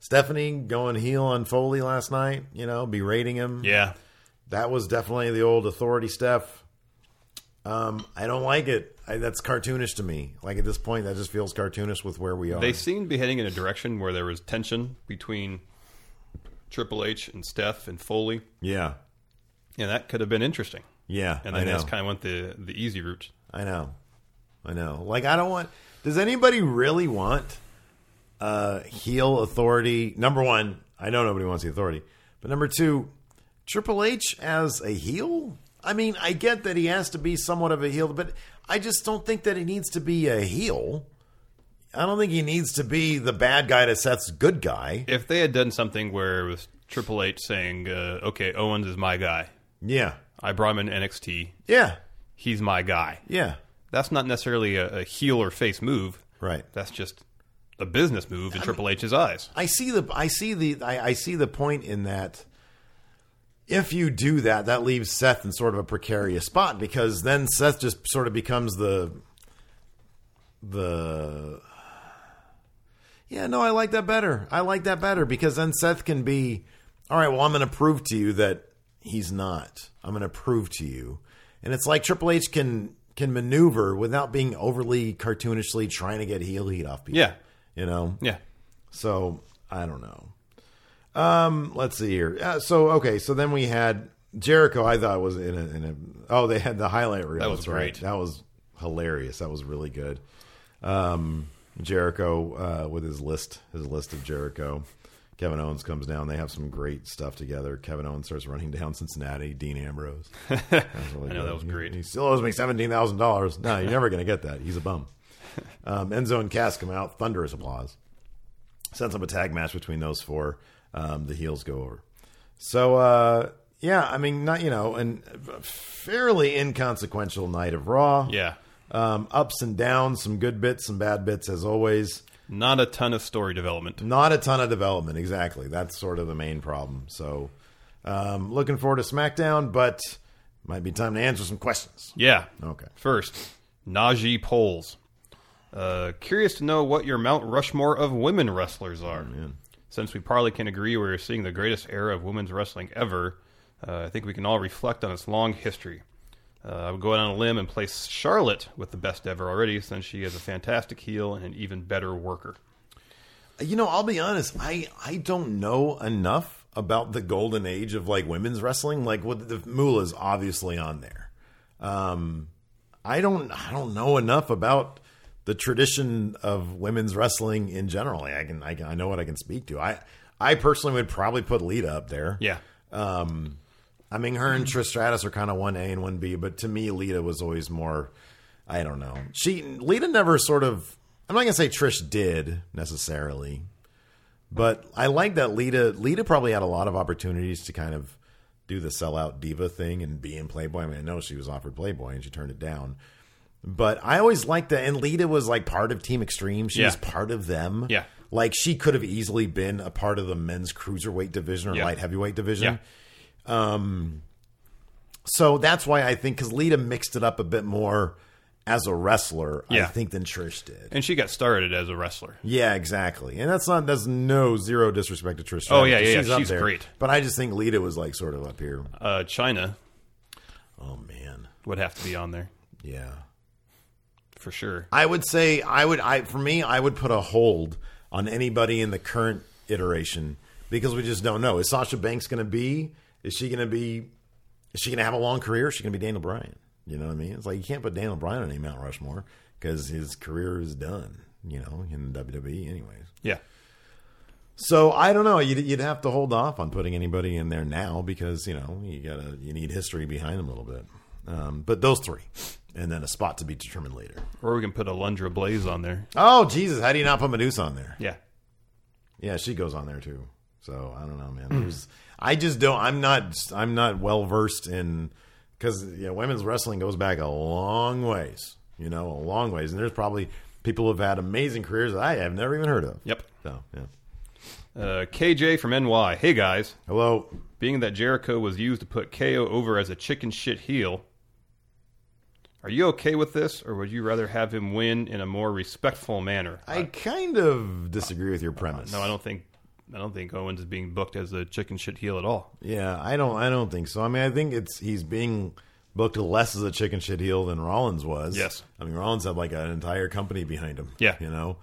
Stephanie going heel on Foley last night, berating him.
Yeah.
That was definitely the old authority Steph. I don't like it. That's cartoonish to me. Like, at this point, that just feels cartoonish with where we are.
They seem to be heading in a direction where there was tension between Triple H and Steph and Foley.
Yeah.
And that could have been interesting.
Yeah,
and they just kind of went the easy route.
I know. Like, I don't want... Does anybody really want heel authority? Number one, I know nobody wants the authority. But number two, Triple H as a heel? I mean, I get that he has to be somewhat of a heel, but I just don't think that he needs to be a heel. I don't think he needs to be the bad guy to Seth's good guy.
If they had done something where it was Triple H saying, okay, Owens is my guy.
Yeah.
I brought him in NXT.
Yeah.
He's my guy.
Yeah.
That's not necessarily a heel or face move.
Right.
That's just a business move in Triple H's eyes.
I see the point in that. If you do that, that leaves Seth in sort of a precarious spot, because then Seth just sort of becomes I like that better. Because then Seth can be, all right, well, I'm going to prove to you that he's not. I'm going to prove to you. And it's like Triple H can maneuver without being overly cartoonishly trying to get heel heat off people.
Yeah.
Yeah. So, I don't know. Let's see here. So then we had Jericho. I thought was they had the highlight reel.
That was great.
That was hilarious. That was really good. Jericho with his list of Jericho. Kevin Owens comes down. They have some great stuff together. Kevin Owens starts running down Cincinnati. Dean Ambrose. That was really
that was great.
He still owes me $17,000. No, you're never going to get that. He's a bum. Enzo and Cass come out. Thunderous applause. Sets up a tag match between those four. The heels go over. So, I mean, not, and a fairly inconsequential night of Raw.
Yeah.
Ups and downs, some good bits, some bad bits, as always.
Not a ton of story development.
Not a ton of development, exactly. That's sort of the main problem. So, looking forward to SmackDown, but might be time to answer some questions.
Yeah.
Okay.
First, Najee polls. Curious to know what your Mount Rushmore of women wrestlers are.
Man.
Since we probably can agree we're seeing the greatest era of women's wrestling ever, I think we can all reflect on its long history. I would go out on a limb and place Charlotte with the best ever already, since she is a fantastic heel and an even better worker.
I'll be honest. I don't know enough about the golden age of women's wrestling. The Moolah's obviously on there. I don't know enough about the tradition of women's wrestling in general. I know what I can speak to. I personally would probably put Lita up there.
Yeah.
I mean, her and Trish Stratus are kind of 1A and 1B, but to me, Lita was always more, I don't know. Lita never sort of, I'm not going to say Trish did necessarily, but I like that Lita probably had a lot of opportunities to kind of do the sellout diva thing and be in Playboy. I mean, I know she was offered Playboy and she turned it down. But I always liked that. And Lita was part of Team Extreme. She was part of them.
Yeah.
She could have easily been a part of the men's cruiserweight division or light heavyweight division.
Yeah.
So that's why I think, because Lita mixed it up a bit more as a wrestler, I think, than Trish did.
And she got started as a wrestler.
Yeah, exactly. And that's zero disrespect to Trish Stratus.
Oh, yeah. She's great.
But I just think Lita was sort of up here.
China.
Oh, man.
Would have to be on there.
Yeah.
For sure.
I would say, I would put a hold on anybody in the current iteration, because we just don't know. Is Sasha Banks going to be? Is she going to have a long career? Is she going to be Daniel Bryan? You know what I mean? It's you can't put Daniel Bryan on a Mount Rushmore because his career is done, in WWE anyways.
Yeah.
So I don't know. You'd have to hold off on putting anybody in there now, because, you need history behind them a little bit. But those three, and then a spot to be determined later.
Or we can put Alundra Blaze on there.
Oh, Jesus. How do you not put Medusa on there?
Yeah.
Yeah, she goes on there too. So I don't know, man. I just don't. I'm not well versed in, because women's wrestling goes back a long ways. A long ways, and there's probably people who've had amazing careers that I have never even heard of.
Yep.
So yeah.
KJ from NY. Hey guys.
Hello.
Being that Jericho was used to put KO over as a chicken shit heel, are you okay with this, or would you rather have him win in a more respectful manner?
I kind of disagree with your premise.
No, I don't think don't think Owens is being booked as a chicken shit heel at all.
Yeah, I don't think so. I mean, I think he's being booked less as a chicken shit heel than Rollins was.
Yes.
I mean, Rollins had like an entire company behind him.
Yeah.
You know?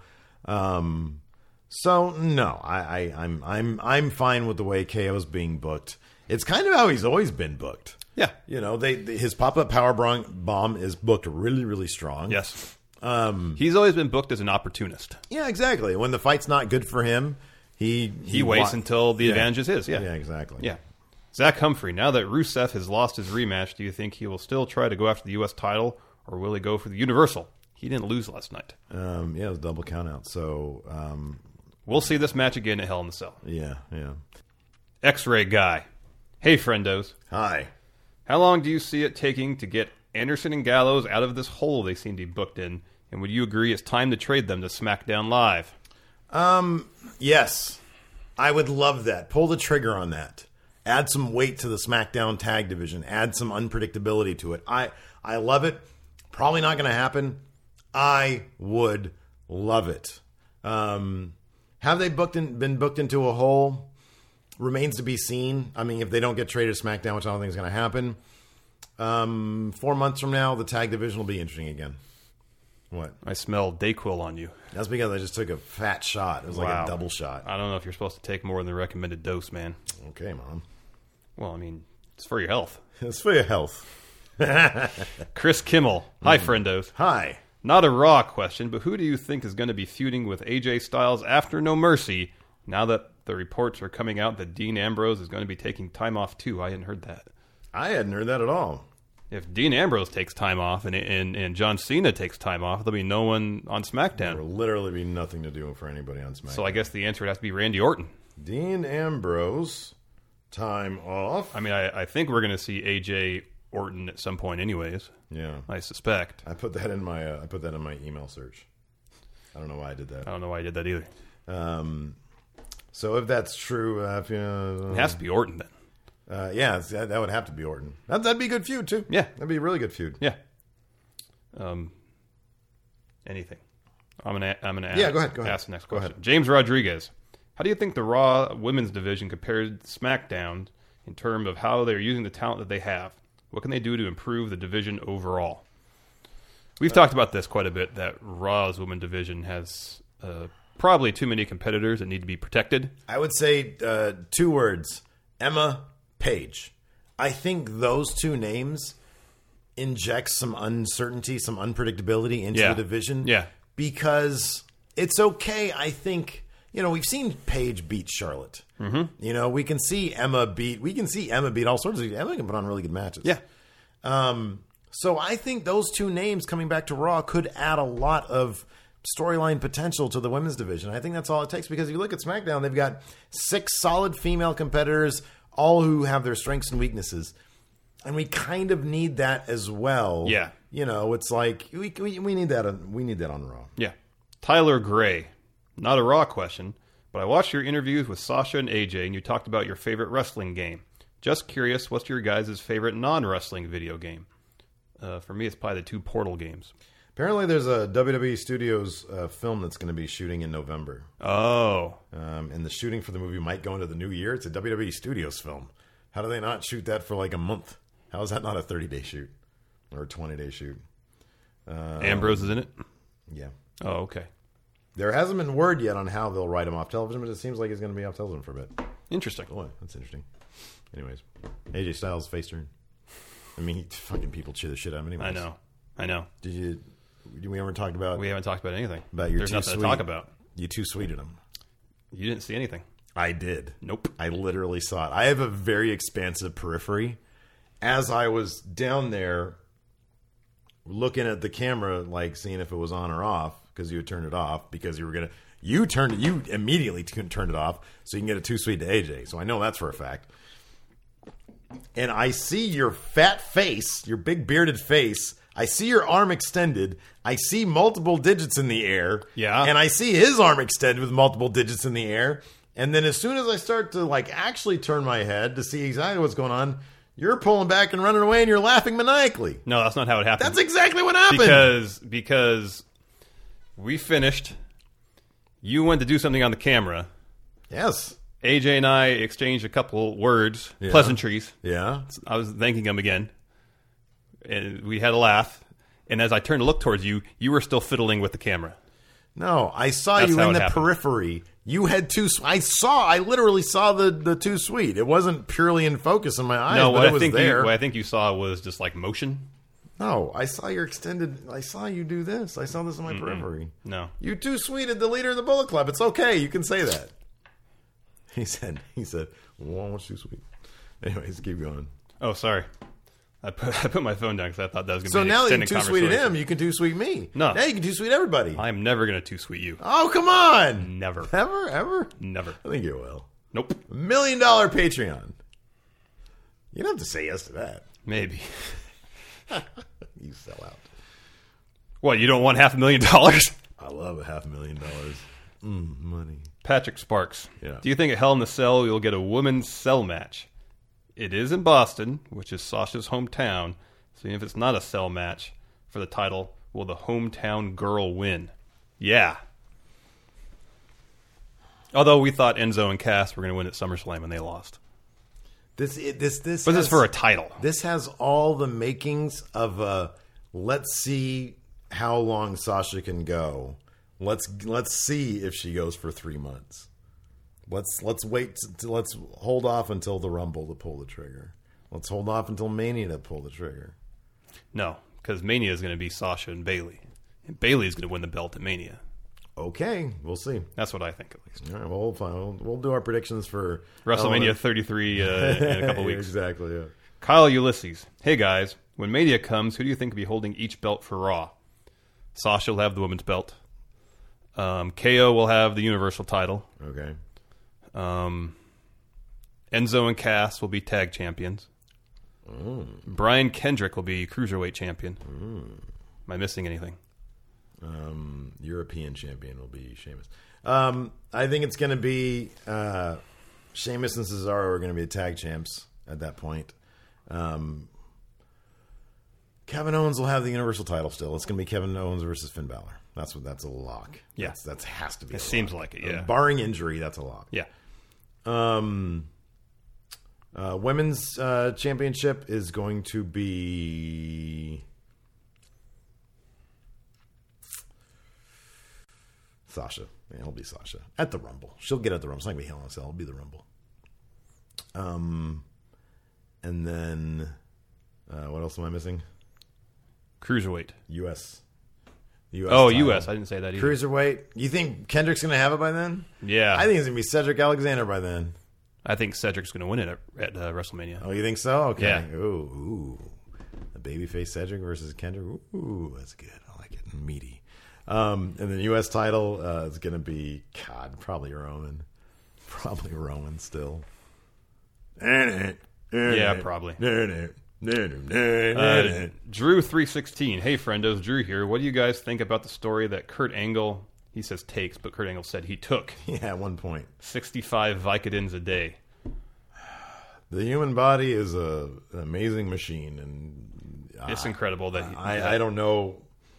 So no, I'm fine with the way KO's being booked. It's kind of how he's always been booked.
Yeah.
You know, his pop-up power bomb is booked really, really strong.
Yes. He's always been booked as an opportunist.
Yeah, exactly. When the fight's not good for him, he
waits until the advantage is his. Yeah.
Yeah, exactly.
Yeah. Zach Humphrey, now that Rusev has lost his rematch, do you think he will still try to go after the U.S. title, or will he go for the Universal? He didn't lose last night.
Yeah, it was a double countout. So
we'll see this match again at Hell in the Cell.
Yeah.
X-Ray Guy. Hey, friendos.
Hi.
How long do you see it taking to get Anderson and Gallows out of this hole they seem to be booked in? And would you agree it's time to trade them to SmackDown Live?
Yes. I would love that. Pull the trigger on that. Add some weight to the SmackDown tag division. Add some unpredictability to it. I love it. Probably not going to happen. I would love it. Have they been booked into a hole? Remains to be seen. I mean, if they don't get traded to SmackDown, which I don't think is going to happen, 4 months from now, the tag division will be interesting again. What?
I smell Dayquil on you.
That's because I just took a fat shot. It was like a double shot.
I don't know if you're supposed to take more than the recommended dose, man.
Okay, Mom.
Well, I mean, it's for your health.
It's for your health.
Chris Kimmel. Hi, friendos.
Hi.
Not a Raw question, but who do you think is going to be feuding with AJ Styles after No Mercy now that the reports are coming out that Dean Ambrose is going to be taking time off too? I hadn't heard that.
I hadn't heard that at all.
If Dean Ambrose takes time off and John Cena takes time off, there'll be no one on SmackDown.
There will literally be nothing to do for anybody on SmackDown.
So I guess the answer would have to be Randy Orton.
Dean Ambrose, time off.
I mean, I think we're going to see AJ Orton at some point anyways.
Yeah.
I suspect.
I put that in my email search. I don't know why I did that.
I don't know why I did that either.
So if that's true,
it has to be Orton then.
Yeah, that would have to be Orton. That'd be a good feud too.
Yeah,
that'd be a really good feud.
Yeah. Anything. I'm gonna
go ahead.
Ask the next question. James Rodriguez, how do you think the Raw women's division compares to SmackDown in terms of how they're using the talent that they have? What can they do to improve the division overall? We've talked about this quite a bit. That Raw's women's division has probably too many competitors that need to be protected.
I would say 2 words: Emma Page. I think those 2 names inject some uncertainty, some unpredictability into the division.
Yeah.
Because it's okay, I think. We've seen Paige beat Charlotte. Mm-hmm. We can see Emma beat all sorts of. Emma can put on really good matches.
Yeah.
So I think those 2 names coming back to Raw could add a lot of storyline potential to the women's division. I think that's all it takes, because if you look at SmackDown, they've got 6 solid female competitors, all who have their strengths and weaknesses. And we kind of need that as well.
Yeah.
It's like we need that on Raw.
Yeah. Tyler Gray. Not a Raw question, but I watched your interviews with Sasha and AJ, and you talked about your favorite wrestling game. Just curious, what's your guys' favorite non-wrestling video game? For me, it's probably the 2 Portal games.
Apparently, there's a WWE Studios film that's going to be shooting in November.
Oh.
And the shooting for the movie might go into the new year. It's a WWE Studios film. How do they not shoot that for like a month? How is that not a 30-day shoot or a 20-day shoot?
Ambrose is in it?
Yeah.
Oh, okay.
There hasn't been word yet on how they'll write him off television, but it seems like he's going to be off television for a bit.
Interesting.
Oh, that's interesting. Anyways, AJ Styles face turn. I mean, fucking people cheer the shit out of him anyways.
I know.
Did we ever talk about?
We haven't talked about anything.
There's
nothing to talk about.
You too sweeted him.
You didn't see anything.
I did.
Nope.
I literally saw it. I have a very expansive periphery. As I was down there looking at the camera, like seeing if it was on or off, because you would turn it off because you immediately turned it off so you can get a too sweet to AJ. So I know that's for a fact. And I see your fat face, your big bearded face. I see your arm extended. I see multiple digits in the air.
Yeah.
And I see his arm extended with multiple digits in the air. And then as soon as I start to actually turn my head to see exactly what's going on, you're pulling back and running away and you're laughing maniacally.
No, that's not how it happened.
That's exactly what happened.
Because we finished. You went to do something on the camera.
Yes.
AJ and I exchanged a couple words, pleasantries.
Yeah.
I was thanking him again. And we had a laugh. And as I turned to look towards you, you were still fiddling with the camera.
No, I saw you in the periphery. You had too. I literally saw the too sweet. It wasn't purely in focus in my eyes.
No,
but it was there.
What I think you saw was just like motion.
No, I saw your extended. I saw you do this. I saw this in my periphery.
No,
you too sweeted the leader of the Bullet Club. It's okay. You can say that. He said, "Well, what's too sweet?" Anyways, keep going.
Oh, sorry. I put my phone down because I thought that was going to be an
extended conversation. So now that you too sweeted him, you can too sweet me.
No.
Now you can too sweet everybody.
I am never going to too sweet you.
Oh, come on.
Never.
Ever?
Never.
I think you will.
Nope.
$1 million Patreon. You don't have to say yes to that.
Maybe.
You sell out.
What, you don't want $500,000?
I love $500,000. Money.
Patrick Sparks.
Yeah.
Do you think at Hell in the Cell you'll get a women's cell match? It is in Boston, which is Sasha's hometown. So even if it's not a cell match for the title, will the hometown girl win? Yeah. Although we thought Enzo and Cass were going to win at SummerSlam and they lost.
This
but this is for a title.
This has all the makings of let's see how long Sasha can go. Let's see if she goes for 3 months. Let's wait. Let's hold off until the Rumble to pull the trigger. Let's hold off until Mania to pull the trigger.
No, because Mania is going to be Sasha and Bayley. And Bayley is going to win the belt at Mania.
Okay, we'll see.
That's what I think, at least.
All right, well, we'll do our predictions for
WrestleMania 33 in a couple weeks.
Exactly, yeah.
Kyle Ulysses. Hey, guys. When Mania comes, who do you think will be holding each belt for Raw? Sasha will have the women's belt. KO will have the Universal title.
Okay.
Enzo and Cass will be tag champions. Brian Kendrick will be cruiserweight champion. Am I missing anything?
European champion will be Sheamus. I think it's going to be Sheamus and Cesaro are going to be the tag champs at that point. Kevin Owens will have the Universal title still. It's going to be Kevin Owens versus Finn Balor. That's a lock.
Yeah,
that has to be.
It seems like it. Yeah,
barring injury, that's a lock.
Yeah.
Women's championship is going to be Sasha. Yeah, it'll be Sasha at the Rumble. She'll get at the Rumble. It's not gonna be Hell in a Cell. It'll be the Rumble. And then what else am I missing?
Cruiserweight.
U.S.
U.S. I didn't say that either.
Cruiserweight. You think Kendrick's going to have it by then?
Yeah.
I think it's going to be Cedric Alexander by then.
I think Cedric's going to win it at WrestleMania.
Oh, you think so? Okay.
Yeah.
Ooh. A babyface Cedric versus Kendrick. Ooh, that's good. I like it. Meaty. And then U.S. title is going to be, probably Roman. Probably Roman still.
Yeah, probably. Drew316. Hey, friendos. Drew here. What do you guys think about the story that Kurt Angle, he says takes, but Kurt Angle said he took?
Yeah, at one point.
65 Vicodins a day.
The human body is an amazing machine, and
it's incredible that
I don't know.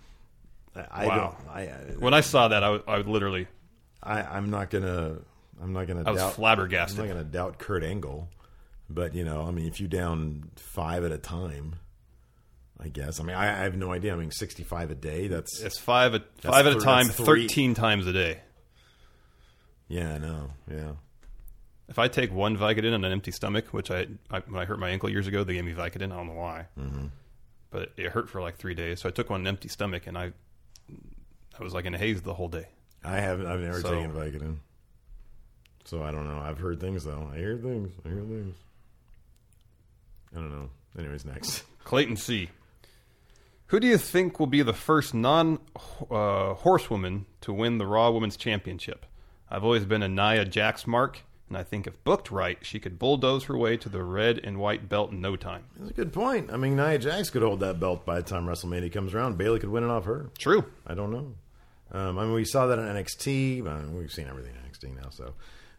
When I saw that, I would literally.
I'm not gonna.
I was flabbergasted.
I'm not gonna doubt Kurt Angle. But, if you down 5 at a time, I guess. I have no idea. 65 a day, it's
5 at a time, 13 times a day.
Yeah, I know. Yeah.
If I take one Vicodin on an empty stomach, which when I hurt my ankle years ago, they gave me Vicodin. I don't know why. Mm-hmm. But it hurt for like 3 days. So I took one on an empty stomach, and I was like in a haze the whole day.
I've never taken Vicodin. So I don't know. I've heard things, though. I hear things. I don't know. Anyways, next.
Clayton C. Who do you think will be the first non-horsewoman to win the Raw Women's Championship? I've always been a Nia Jax mark, and I think if booked right, she could bulldoze her way to the red and white belt in no time.
That's a good point. Nia Jax could hold that belt by the time WrestleMania comes around. Bayley could win it off her.
True.
I don't know. We saw that in NXT. We've seen everything in NXT now, so...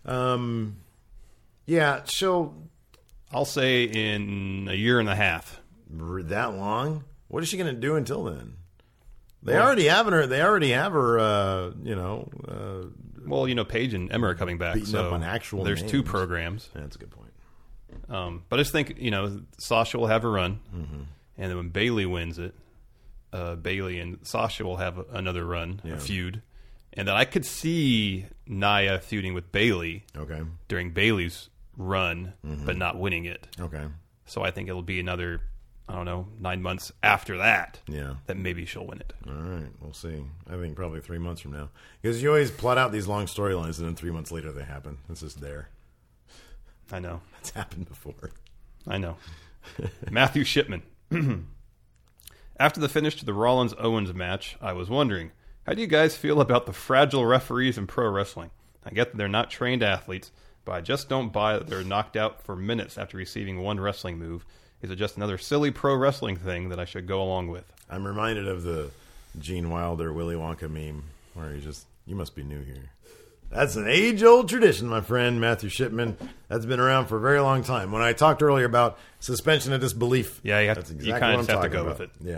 yeah,
I'll say in a year and a half.
That long? What is she going to do until then? They already have her.
Well, Paige and Emma are coming back.
Beating up on actual
There's
names.
2 programs.
That's a good point.
But I just think, Sasha will have a run. Mm-hmm. And then when Bayley wins it, Bayley and Sasha will have another run, a feud. And then I could see Nia feuding with Bayley during Bayley's run, but not winning it.
Okay.
So I think it'll be another, 9 months after that.
Yeah.
That maybe she'll win it.
All right, we'll see. I think probably 3 months from now, because you always plot out these long storylines, and then 3 months later they happen. It's just there.
I know.
It's happened before.
I know. Matthew Shipman. After the finish to the Rollins-Owens match, I was wondering, how do you guys feel about the fragile referees in pro wrestling? I get that they're not trained athletes, but I just don't buy that they're knocked out for minutes after receiving one wrestling move. Is it just another silly pro wrestling thing that I should go along with?
I'm reminded of the Gene Wilder Willy Wonka meme where you must be new here. That's an age-old tradition, my friend, Matthew Shipman. That's been around for a very long time. When I talked earlier about suspension of disbelief, that's exactly
you kind of have to go
about.
with it.
Yeah.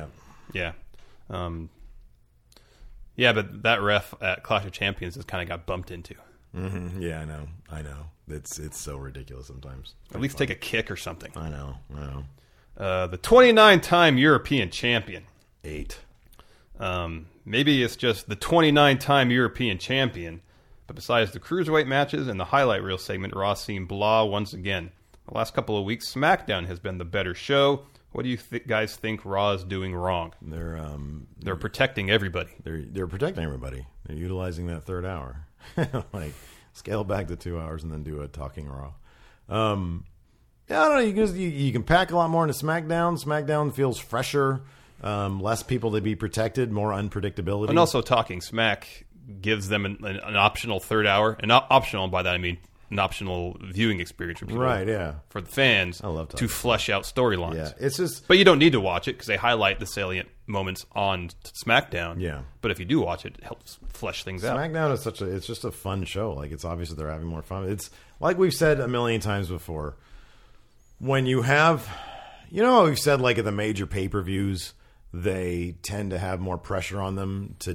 Yeah, but that ref at Clash of Champions has kind of got bumped into.
Mm-hmm. Yeah, I know. It's so ridiculous sometimes.
At least take a kick or something.
I know.
The 29-time European champion.
8.
Maybe it's just the 29-time European champion. But besides the cruiserweight matches and the highlight reel segment, Raw seemed blah once again. The last couple of weeks, SmackDown has been the better show. What do you guys think Raw is doing wrong?
They're
protecting everybody.
They're protecting everybody. They're utilizing that third hour. Like, scale back to 2 hours and then do a talking Raw. I don't know. You can pack a lot more into SmackDown. SmackDown feels fresher. Less people to be protected, more unpredictability.
And also Talking Smack gives them an optional third hour. And optional, by that I mean an optional viewing experience for people.
Right, yeah.
For the fans to flesh out storylines.
Yeah, it's just...
But you don't need to watch it because they highlight the salient moments on SmackDown.
Yeah.
But if you do watch it, it helps flesh things out.
SmackDown is it's just a fun show. Like, it's obvious that they're having more fun. It's like we've said a million times before. When you have... how we've said, like, at the major pay-per-views, they tend to have more pressure on them to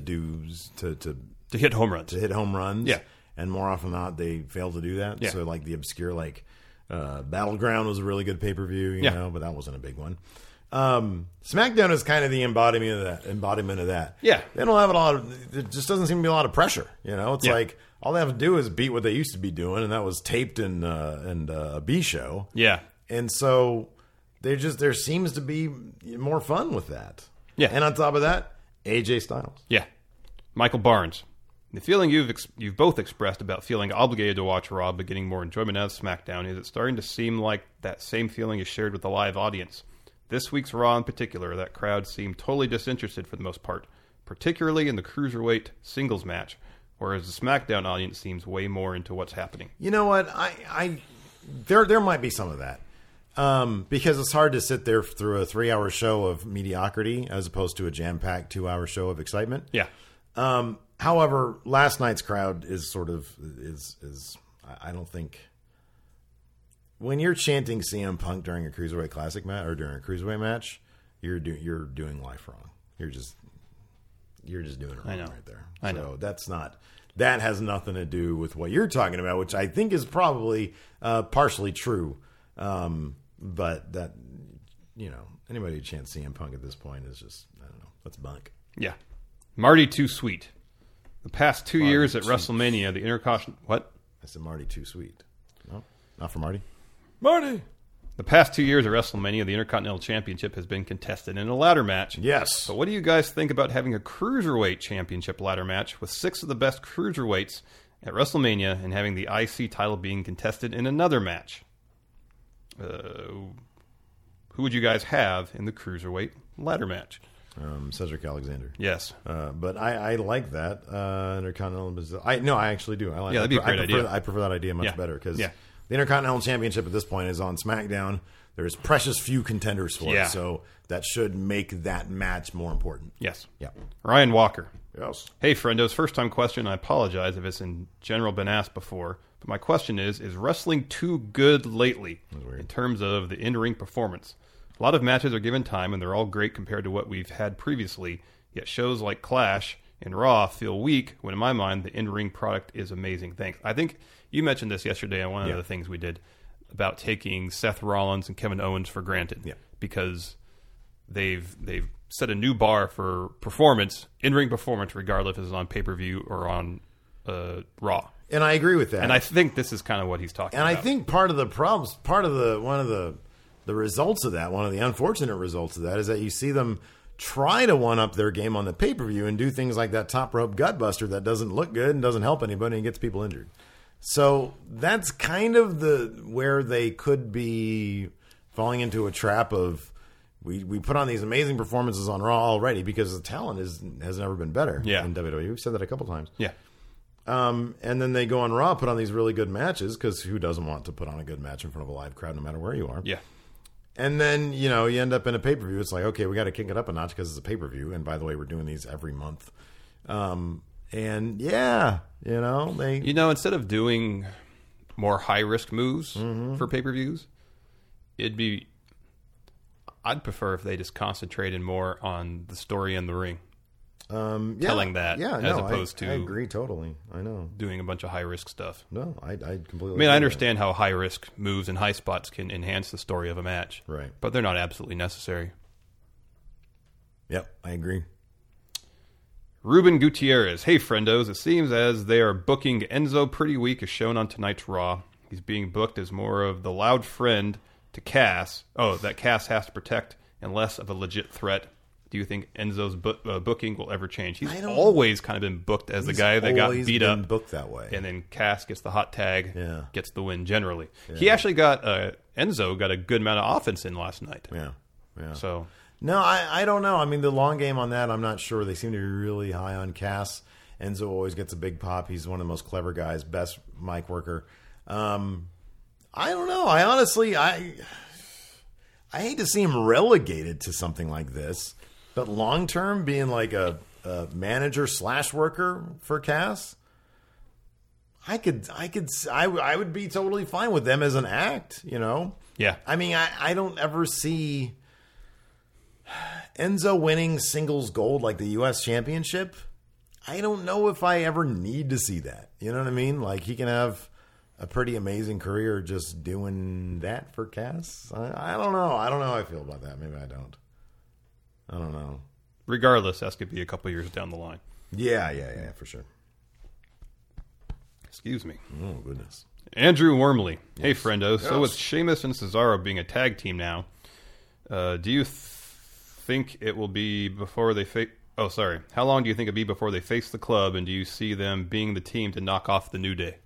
hit home runs.
To hit home runs.
Yeah.
And more often than not, they fail to do that.
Yeah.
So, like, the obscure, Battleground was a really good pay-per-view, you know, but that wasn't a big one. SmackDown is kind of the embodiment of that.
Yeah.
They don't have it just doesn't seem to be a lot of pressure, It's like, all they have to do is beat what they used to be doing, and that was taped in a B show.
Yeah.
And so, there seems to be more fun with that.
Yeah.
And on top of that, AJ Styles.
Yeah. Michael Barnes. The feeling you've both expressed about feeling obligated to watch Raw but getting more enjoyment out of SmackDown, is it starting to seem like that same feeling is shared with the live audience? This week's Raw in particular, that crowd seemed totally disinterested for the most part, particularly in the Cruiserweight singles match, whereas the SmackDown audience seems way more into what's happening.
You know what? There might be some of that. Because it's hard to sit there through a 3-hour show of mediocrity as opposed to a jam-packed 2-hour show of excitement.
Yeah.
However, last night's crowd is I don't think when you're chanting CM Punk during a Cruiserweight Classic match or during a Cruiserweight match, you're doing life wrong. You're just doing it wrong right there.
I know.
That has nothing to do with what you're talking about, which I think is probably partially true. But that, anybody who chants CM Punk at this point is just, I don't know, that's bunk.
Yeah. Marty Too Sweet. The past 2 years at WrestleMania, the Intercontinental... What?
I said Marty Too Sweet. No, not for Marty.
Marty! The past 2 years at WrestleMania, the Intercontinental Championship has been contested in a ladder match.
Yes.
But what do you guys think about having a Cruiserweight Championship ladder match with 6 of the best Cruiserweights at WrestleMania and having the IC title being contested in another match? Who would you guys have in the Cruiserweight ladder match?
Cedric Alexander.
Yes.
But I like that. Intercontinental. I actually do.
That'd be a great idea.
I prefer that idea much better because the Intercontinental Championship at this point is on SmackDown. There's precious few contenders for it, so that should make that match more important.
Yes.
Yeah.
Ryan Walker.
Yes.
Hey, friendos. First time question. I apologize if it's in general been asked before. But my question is wrestling too good lately in terms of the in-ring performance? A lot of matches are given time, and they're all great compared to what we've had previously, yet shows like Clash and Raw feel weak when, in my mind, the in-ring product is amazing. Thanks. I think you mentioned this yesterday on one of the things we did about taking Seth Rollins and Kevin Owens for granted because they've set a new bar for performance, in-ring performance, regardless if it's on pay-per-view or on Raw.
And I agree with that.
And I think this is kind of what he's talking about.
And I think part of the problems, one of the results of that, one of the unfortunate results of that is that you see them try to one-up their game on the pay-per-view and do things like that top rope gutbuster that doesn't look good and doesn't help anybody and gets people injured. So that's kind of where they could be falling into a trap of we put on these amazing performances on Raw already because the talent has never been better in WWE. We've said that a couple times.
Yeah.
And then they go on Raw, put on these really good matches because who doesn't want to put on a good match in front of a live crowd no matter where you are?
Yeah.
And then, you end up in a pay-per-view. It's like, okay, we got to kick it up a notch because it's a pay-per-view. And by the way, we're doing these every month. And yeah,
instead of doing more high-risk moves for pay-per-views, I'd prefer if they just concentrated more on the story in the ring. Telling that as opposed to...
I agree totally. I know.
Doing a bunch of high-risk stuff.
No, I completely...
I mean, I understand how high-risk moves and high spots can enhance the story of a match.
Right.
But they're not absolutely necessary.
Yep, I agree.
Ruben Gutierrez. Hey, friendos. It seems as they are booking Enzo pretty weak as shown on tonight's Raw. He's being booked as more of the loud friend to Cass. Oh, that Cass has to protect and less of a legit threat. Do you think Enzo's booking will ever change? He's always kind of been booked as the guy that got beat up.
Booked that way.
And then Cass gets the hot tag, gets the win generally. Yeah. He actually Enzo got a good amount of offense in last night.
Yeah.
So...
No, I don't know. I mean, the long game on that, I'm not sure. They seem to be really high on Cass. Enzo always gets a big pop. He's one of the most clever guys, best mic worker. I don't know. I honestly, I hate to see him relegated to something like this. But long term, being like a manager / worker for Cass, I would be totally fine with them as an act.
Yeah.
I mean, I don't ever see Enzo winning singles gold like the U.S. Championship. I don't know if I ever need to see that. You know what I mean? Like, he can have a pretty amazing career just doing that for Cass. I don't know. I don't know how I feel about that. Maybe I don't. I don't know.
Regardless, that could be a couple years down the line.
Yeah, for sure.
Excuse me.
Oh, goodness.
Andrew Wormley. Yes. Hey, friendo. Yes. So with Sheamus and Cesaro being a tag team now, do you think it will be before they face... Oh, sorry. How long do you think it'll be before they face the club, and do you see them being the team to knock off the New Day?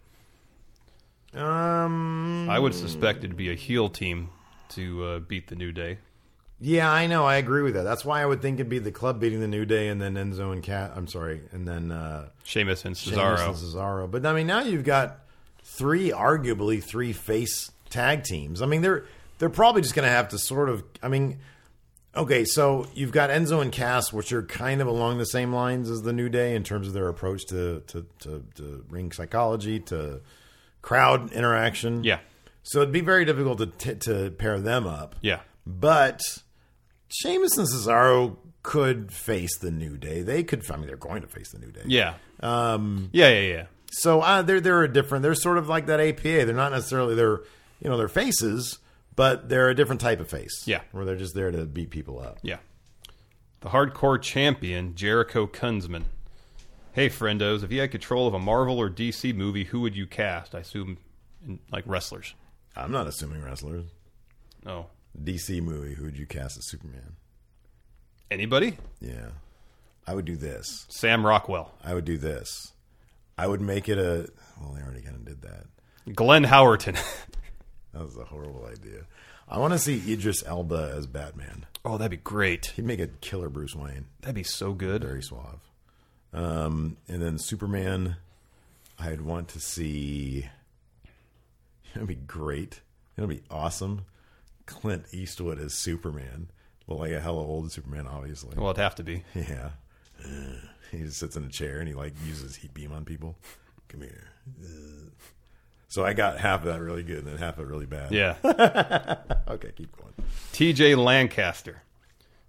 I would suspect it'd be a heel team to beat the New Day.
Yeah, I know. I agree with that. That's why I would think it'd be the club beating the New Day and then Enzo and and then
Sheamus and Cesaro.
But I mean, now you've got arguably three face tag teams. I mean, they're probably just going to have to sort of. I mean, okay, so you've got Enzo and Cass, which are kind of along the same lines as the New Day in terms of their approach to ring psychology, to crowd interaction.
Yeah.
So it'd be very difficult to pair them up.
Yeah.
But Sheamus and Cesaro could face the New Day. They're going to face the New Day.
Yeah. Yeah.
So they're a different. They're sort of like that APA. They're not necessarily they're faces, but they're a different type of face.
Yeah.
Where they're just there to beat people up.
Yeah. The hardcore champion, Jericho Kunzman. Hey, friendos, if you had control of a Marvel or DC movie, who would you cast? I assume like wrestlers.
I'm not assuming wrestlers.
Oh.
DC movie, who would you cast as Superman?
Anybody?
Yeah. I would do this.
Sam Rockwell.
I would do this. I would make it well, they already kind of did that.
Glenn Howerton.
That was a horrible idea. I want to see Idris Elba as Batman.
Oh, that'd be great.
He'd make a killer Bruce Wayne.
That'd be so good.
Very suave. And then Superman, I'd want to see... It'd be great. It'd be awesome. Clint Eastwood as Superman. Well, like a hella old Superman, obviously.
Well, it'd have to be.
Yeah. He just sits in a chair and he uses heat beam on people. Come here. So I got half of that really good and then half of it really bad.
Yeah.
Okay, keep going.
TJ Lancaster.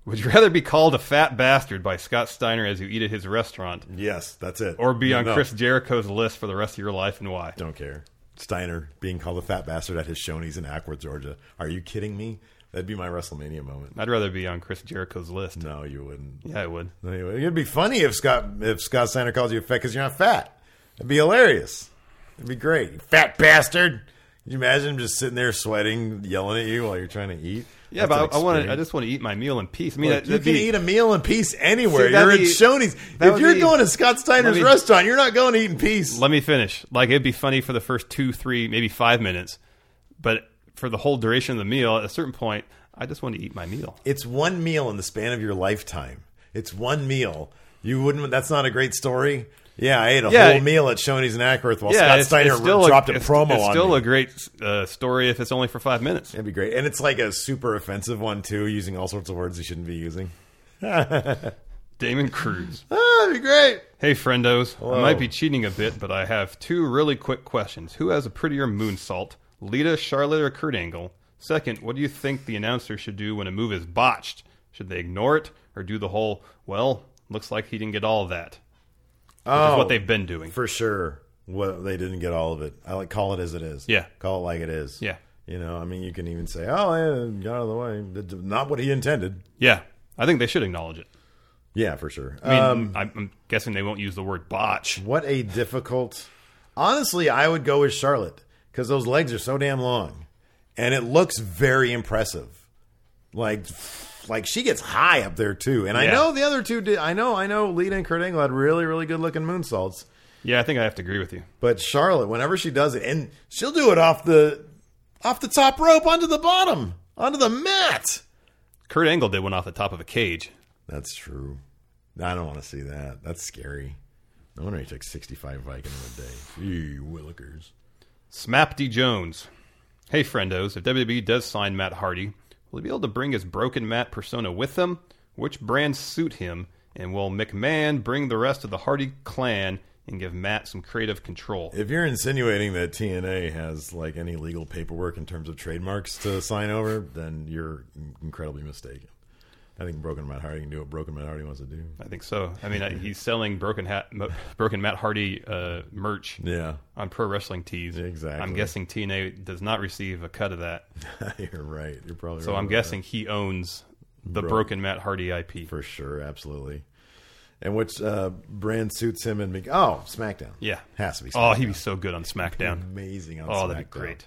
Would you rather be called a fat bastard by Scott Steiner as you eat at his restaurant?
Yes, that's it.
Or be on Chris Jericho's list for the rest of your life, and why?
Don't care. Steiner being called a fat bastard at his Shoney's in Ackworth, Georgia. Are you kidding me? That'd be my WrestleMania moment.
I'd rather be on Chris Jericho's list.
No, you wouldn't.
Yeah, I would.
No, you wouldn't. It'd be funny if Scott Steiner calls you fat because you're not fat. It'd be hilarious. It'd be great. You fat bastard. Could you imagine him just sitting there sweating, yelling at you while you're trying to eat?
Yeah, but I just want to eat my meal in peace. I mean,
you can eat a meal in peace anywhere. You're at Shoney's. If you're going to Scott Steiner's restaurant, you're not going to eat in peace.
Let me finish. Like, it'd be funny for the first 2, 3, maybe 5 minutes, but for the whole duration of the meal, at a certain point, I just want to eat my meal.
It's one meal in the span of your lifetime. It's one meal. You wouldn't. That's not a great story. Yeah, I ate a whole meal at Shoney's in Ackworth while Scott Steiner dropped a promo on me.
It's still a great story if it's only for 5 minutes.
It'd be great. And it's like a super offensive one, too, using all sorts of words he shouldn't be using.
Damon Cruz.
That'd be great.
Hey, friendos. Hello. I might be cheating a bit, but I have 2 really quick questions. Who has a prettier moonsault, Lita, Charlotte, or Kurt Angle? Second, what do you think the announcer should do when a move is botched? Should they ignore it or do the whole, well, looks like he didn't get all of that? Which is what they've been doing.
For sure. They didn't get all of it. I call it as it is.
Yeah.
Call it like it is.
Yeah.
You know, I mean, you can even say, oh, yeah, got out of the way. Not what he intended.
Yeah. I think they should acknowledge it.
Yeah, for sure.
I mean, I'm guessing they won't use the word botch.
What a difficult... Honestly, I would go with Charlotte because those legs are so damn long. And it looks very impressive. Like she gets high up there, too. And I know the other two did. I know Lita and Kurt Angle had really, really good-looking moonsaults.
Yeah, I think I have to agree with you.
But Charlotte, whenever she does it, and she'll do it off the top rope onto the bottom, onto the mat.
Kurt Angle did one off the top of a cage.
That's true. I don't want to see that. That's scary. No wonder he took 65 Vicodin a day. Eee, Willikers.
Smapty Jones. Hey, friendos. If WWE does sign Matt Hardy, will he be able to bring his broken Matt persona with him? Which brands suit him? And will McMahon bring the rest of the Hardy clan and give Matt some creative control?
If you're insinuating that TNA has like any legal paperwork in terms of trademarks to sign over, then you're incredibly mistaken. I think Broken Matt Hardy can do what Broken Matt Hardy wants to do.
I think so. I mean, he's selling Broken Matt Hardy merch on Pro Wrestling Tees.
Exactly.
I'm guessing TNA does not receive a cut of that.
You're right. You're probably right.
So I'm guessing he owns the Broken Matt Hardy IP.
For sure. Absolutely. And which brand suits him? SmackDown.
Yeah.
Has to be SmackDown.
Oh, he'd be so good on SmackDown.
Amazing on SmackDown.
Oh, that'd be great.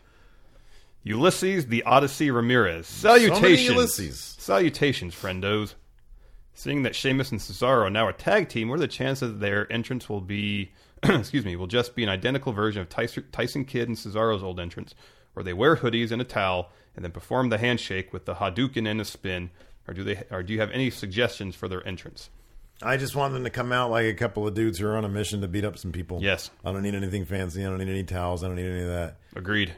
Ulysses the Odyssey Ramirez. Salutations.
So many Ulysses.
Salutations, friendos. Seeing that Sheamus and Cesaro are now a tag team, what are the chances that their entrance will be, will just be an identical version of Tyson Kidd and Cesaro's old entrance, where they wear hoodies and a towel and then perform the handshake with the Hadouken and a spin, or do you have any suggestions for their entrance?
I just want them to come out like a couple of dudes who are on a mission to beat up some people.
Yes.
I don't need anything fancy. I don't need any towels. I don't need any of that.
Agreed.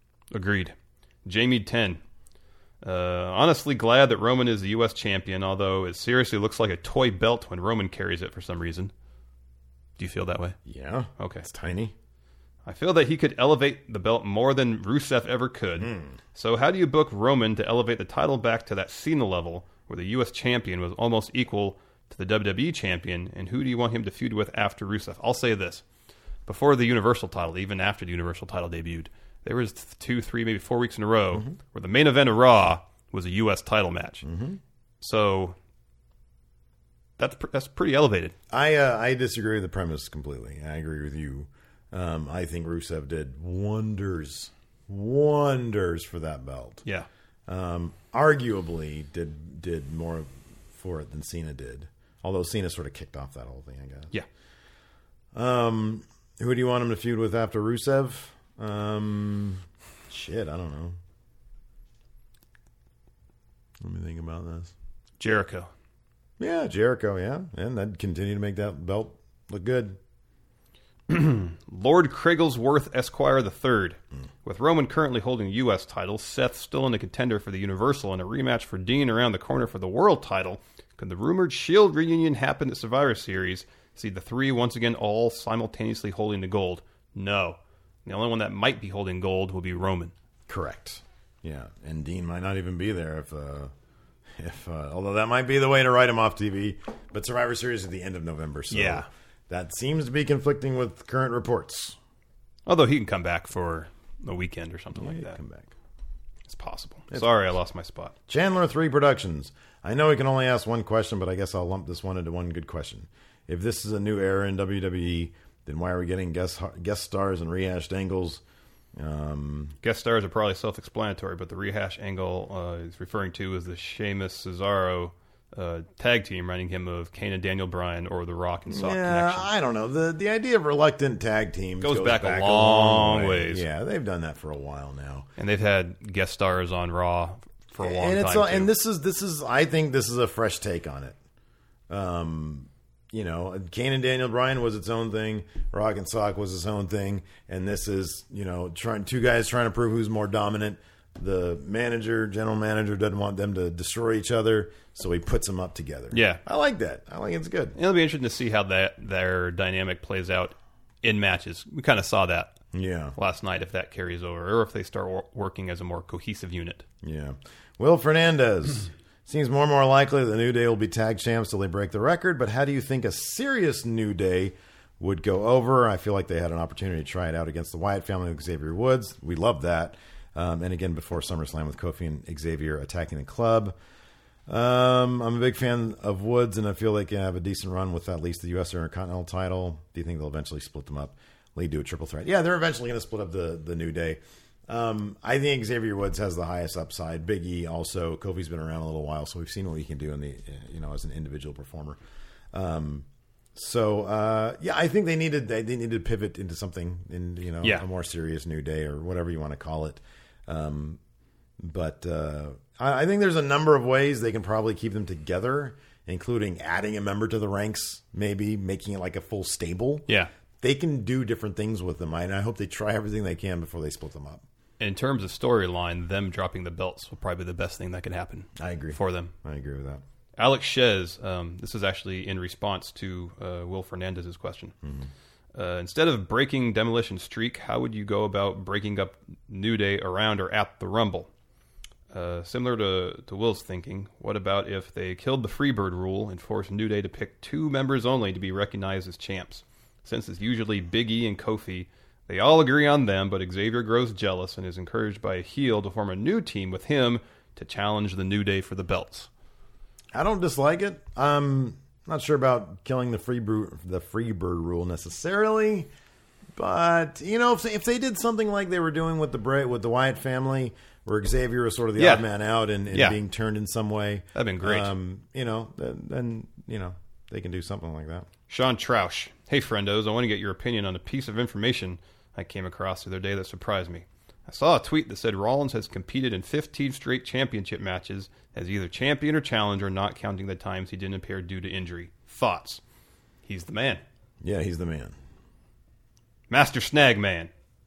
Jamie 10. Honestly glad that Roman is the U.S. champion, although it seriously looks like a toy belt when Roman carries it for some reason. Do you feel that way?
Yeah.
Okay.
It's tiny.
I feel that he could elevate the belt more than Rusev ever could. So how do you book Roman to elevate the title back to that Cena level where the U.S. champion was almost equal to the WWE champion, and who do you want him to feud with after Rusev? I'll say this. Before the Universal title, even after the Universal title debuted, there was 2, 3, maybe 4 weeks in a row where the main event of Raw was a U.S. title match. So that's pretty elevated.
I disagree with the premise completely. I agree with you. I think Rusev did wonders for that belt.
Yeah.
Arguably did more for it than Cena did. Although Cena sort of kicked off that whole thing, I guess.
Yeah.
Who do you want him to feud with after Rusev? I don't know. Let me think about this.
Jericho.
Yeah, Jericho, yeah. And that'd continue to make that belt look good.
Lord Craiglesworth Esquire III. With Roman currently holding the U.S. title, Seth still in a contender for the Universal, and a rematch for Dean around the corner for the World title, could the rumored Shield reunion happen at Survivor Series? See the three once again all simultaneously holding the gold? No. The only one that might be holding gold will be Roman.
Correct. Yeah, and Dean might not even be there Although that might be the way to write him off TV. But Survivor Series is at the end of November, so
yeah,
that seems to be conflicting with current reports.
Although he can come back for a weekend or something like that.
Come back.
It's possible. Sorry, I lost my spot.
Chandler 3 Productions. I know we can only ask one question, but I guess I'll lump this one into one good question. If this is a new era in WWE, then why are we getting guest stars and rehashed angles?
Guest stars are probably self-explanatory, but the rehash angle he's referring to is the Sheamus Cesaro tag team, reminding him of Kane and Daniel Bryan or the Rock and Sock connection.
I don't know. The idea of reluctant tag teams
goes back a long ways.
Yeah, they've done that for a while now,
and they've had guest stars on Raw for a long time.
And this is I think this is a fresh take on it. Kane and Daniel Bryan was its own thing. Rock and Sock was its own thing. And this is, two guys trying to prove who's more dominant. The general manager, doesn't want them to destroy each other, so he puts them up together.
Yeah.
I like that. I think it's good.
It'll be interesting to see how their dynamic plays out in matches. We kind of saw that last night, if that carries over, or if they start working as a more cohesive unit.
Yeah. Will Fernandez. Seems more and more likely the New Day will be tag champs till they break the record, but how do you think a serious New Day would go over? I feel like they had an opportunity to try it out against the Wyatt family with Xavier Woods. We love that. And again, before SummerSlam with Kofi and Xavier attacking the club. I'm a big fan of Woods, and I feel they can have a decent run with at least the U.S. Intercontinental title. Do you think they'll eventually split them up, lead to a triple threat? Yeah, they're eventually going to split up the New Day. I think Xavier Woods has the highest upside. Big E also. Kofi's been around a little while, so we've seen what he can do in the as an individual performer. I think they needed to pivot into something in a more serious New Day or whatever you want to call it. I think there's a number of ways they can probably keep them together, including adding a member to the ranks, maybe making it like a full stable.
Yeah.
They can do different things with them, and I hope they try everything they can before they split them up.
In terms of storyline, them dropping the belts will probably be the best thing that could happen.
I agree.
For them.
I agree with that.
Alex Shez, this is actually in response to Will Fernandez's question. Mm-hmm. Instead of breaking Demolition Streak, how would you go about breaking up New Day around or at the Rumble? Similar to Will's thinking, what about if they killed the Freebird rule and forced New Day to pick 2 members only to be recognized as champs? Since it's usually Big E and Kofi, they all agree on them, but Xavier grows jealous and is encouraged by a heel to form a new team with him to challenge the New Day for the belts.
I don't dislike it. I'm not sure about killing the Freebird rule necessarily, but if they did something like they were doing with the Wyatt family, where Xavier was sort of the odd man out and being turned in some way,
that'd been great.
Then they can do something like that.
Sean Troush. Hey, friendos, I want to get your opinion on a piece of information I came across the other day that surprised me. I saw a tweet that said Rollins has competed in 15 straight championship matches as either champion or challenger, not counting the times he didn't appear due to injury. Thoughts? He's the man.
Yeah, he's the man.
Master Snag Man.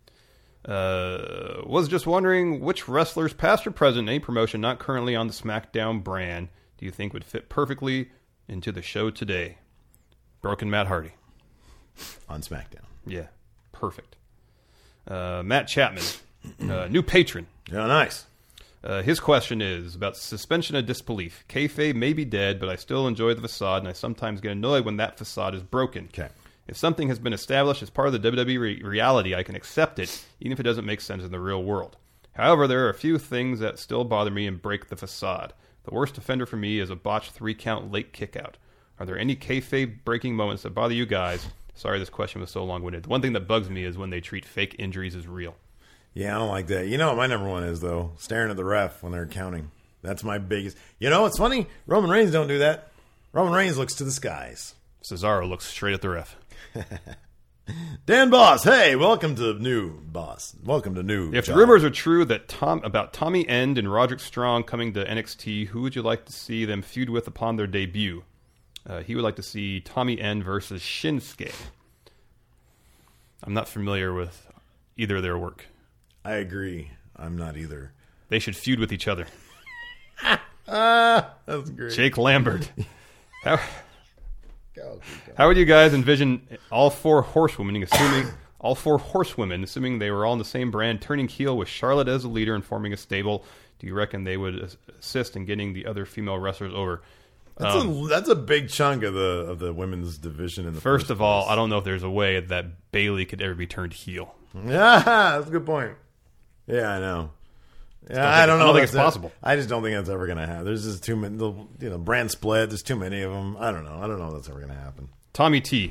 Was just wondering which wrestlers, past or present, any promotion not currently on the SmackDown brand, do you think would fit perfectly into the show today? Broken Matt Hardy.
On SmackDown.
Yeah, perfect. Matt Chapman, new patron.
Yeah, nice.
His question is about suspension of disbelief. Kayfabe may be dead, but I still enjoy the facade, and I sometimes get annoyed when that facade is broken.
Okay.
If something has been established as part of the WWE reality, I can accept it, even if it doesn't make sense in the real world. However, there are a few things that still bother me and break the facade. The worst offender for me is a botched 3-count late kickout. Are there any kayfabe breaking moments that bother you guys? Sorry this question was so long-winded. The one thing that bugs me is when they treat fake injuries as real.
Yeah, I don't like that. You know what my number one is, though? Staring at the ref when they're counting. That's my biggest... it's funny. Roman Reigns don't do that. Roman Reigns looks to the skies.
Cesaro looks straight at the ref.
Dan Boss, hey, welcome to new Boss. Welcome to new
If
job.
The rumors are true that about Tommy End and Roderick Strong coming to NXT, who would you like to see them feud with upon their debut? He would like to see Tommy End versus Shinsuke. I'm not familiar with either of their work.
I agree. I'm not either.
They should feud with each other.
That's great.
Jake Lambert. How would you guys envision all 4 horsewomen, assuming All 4 horsewomen, assuming they were all in the same brand, turning heel with Charlotte as the leader and forming a stable. Do you reckon they would assist in getting the other female wrestlers over?
That's a big chunk of the women's division. In the
first of all, I don't know if there's a way that Bayley could ever be turned heel.
Yeah, that's a good point. Yeah, I know. Yeah, I don't know.
I don't think it's possible.
I just don't think that's ever going to happen. There's just too many. Brand split. There's too many of them. I don't know. I don't know if that's ever going to happen.
Tommy T.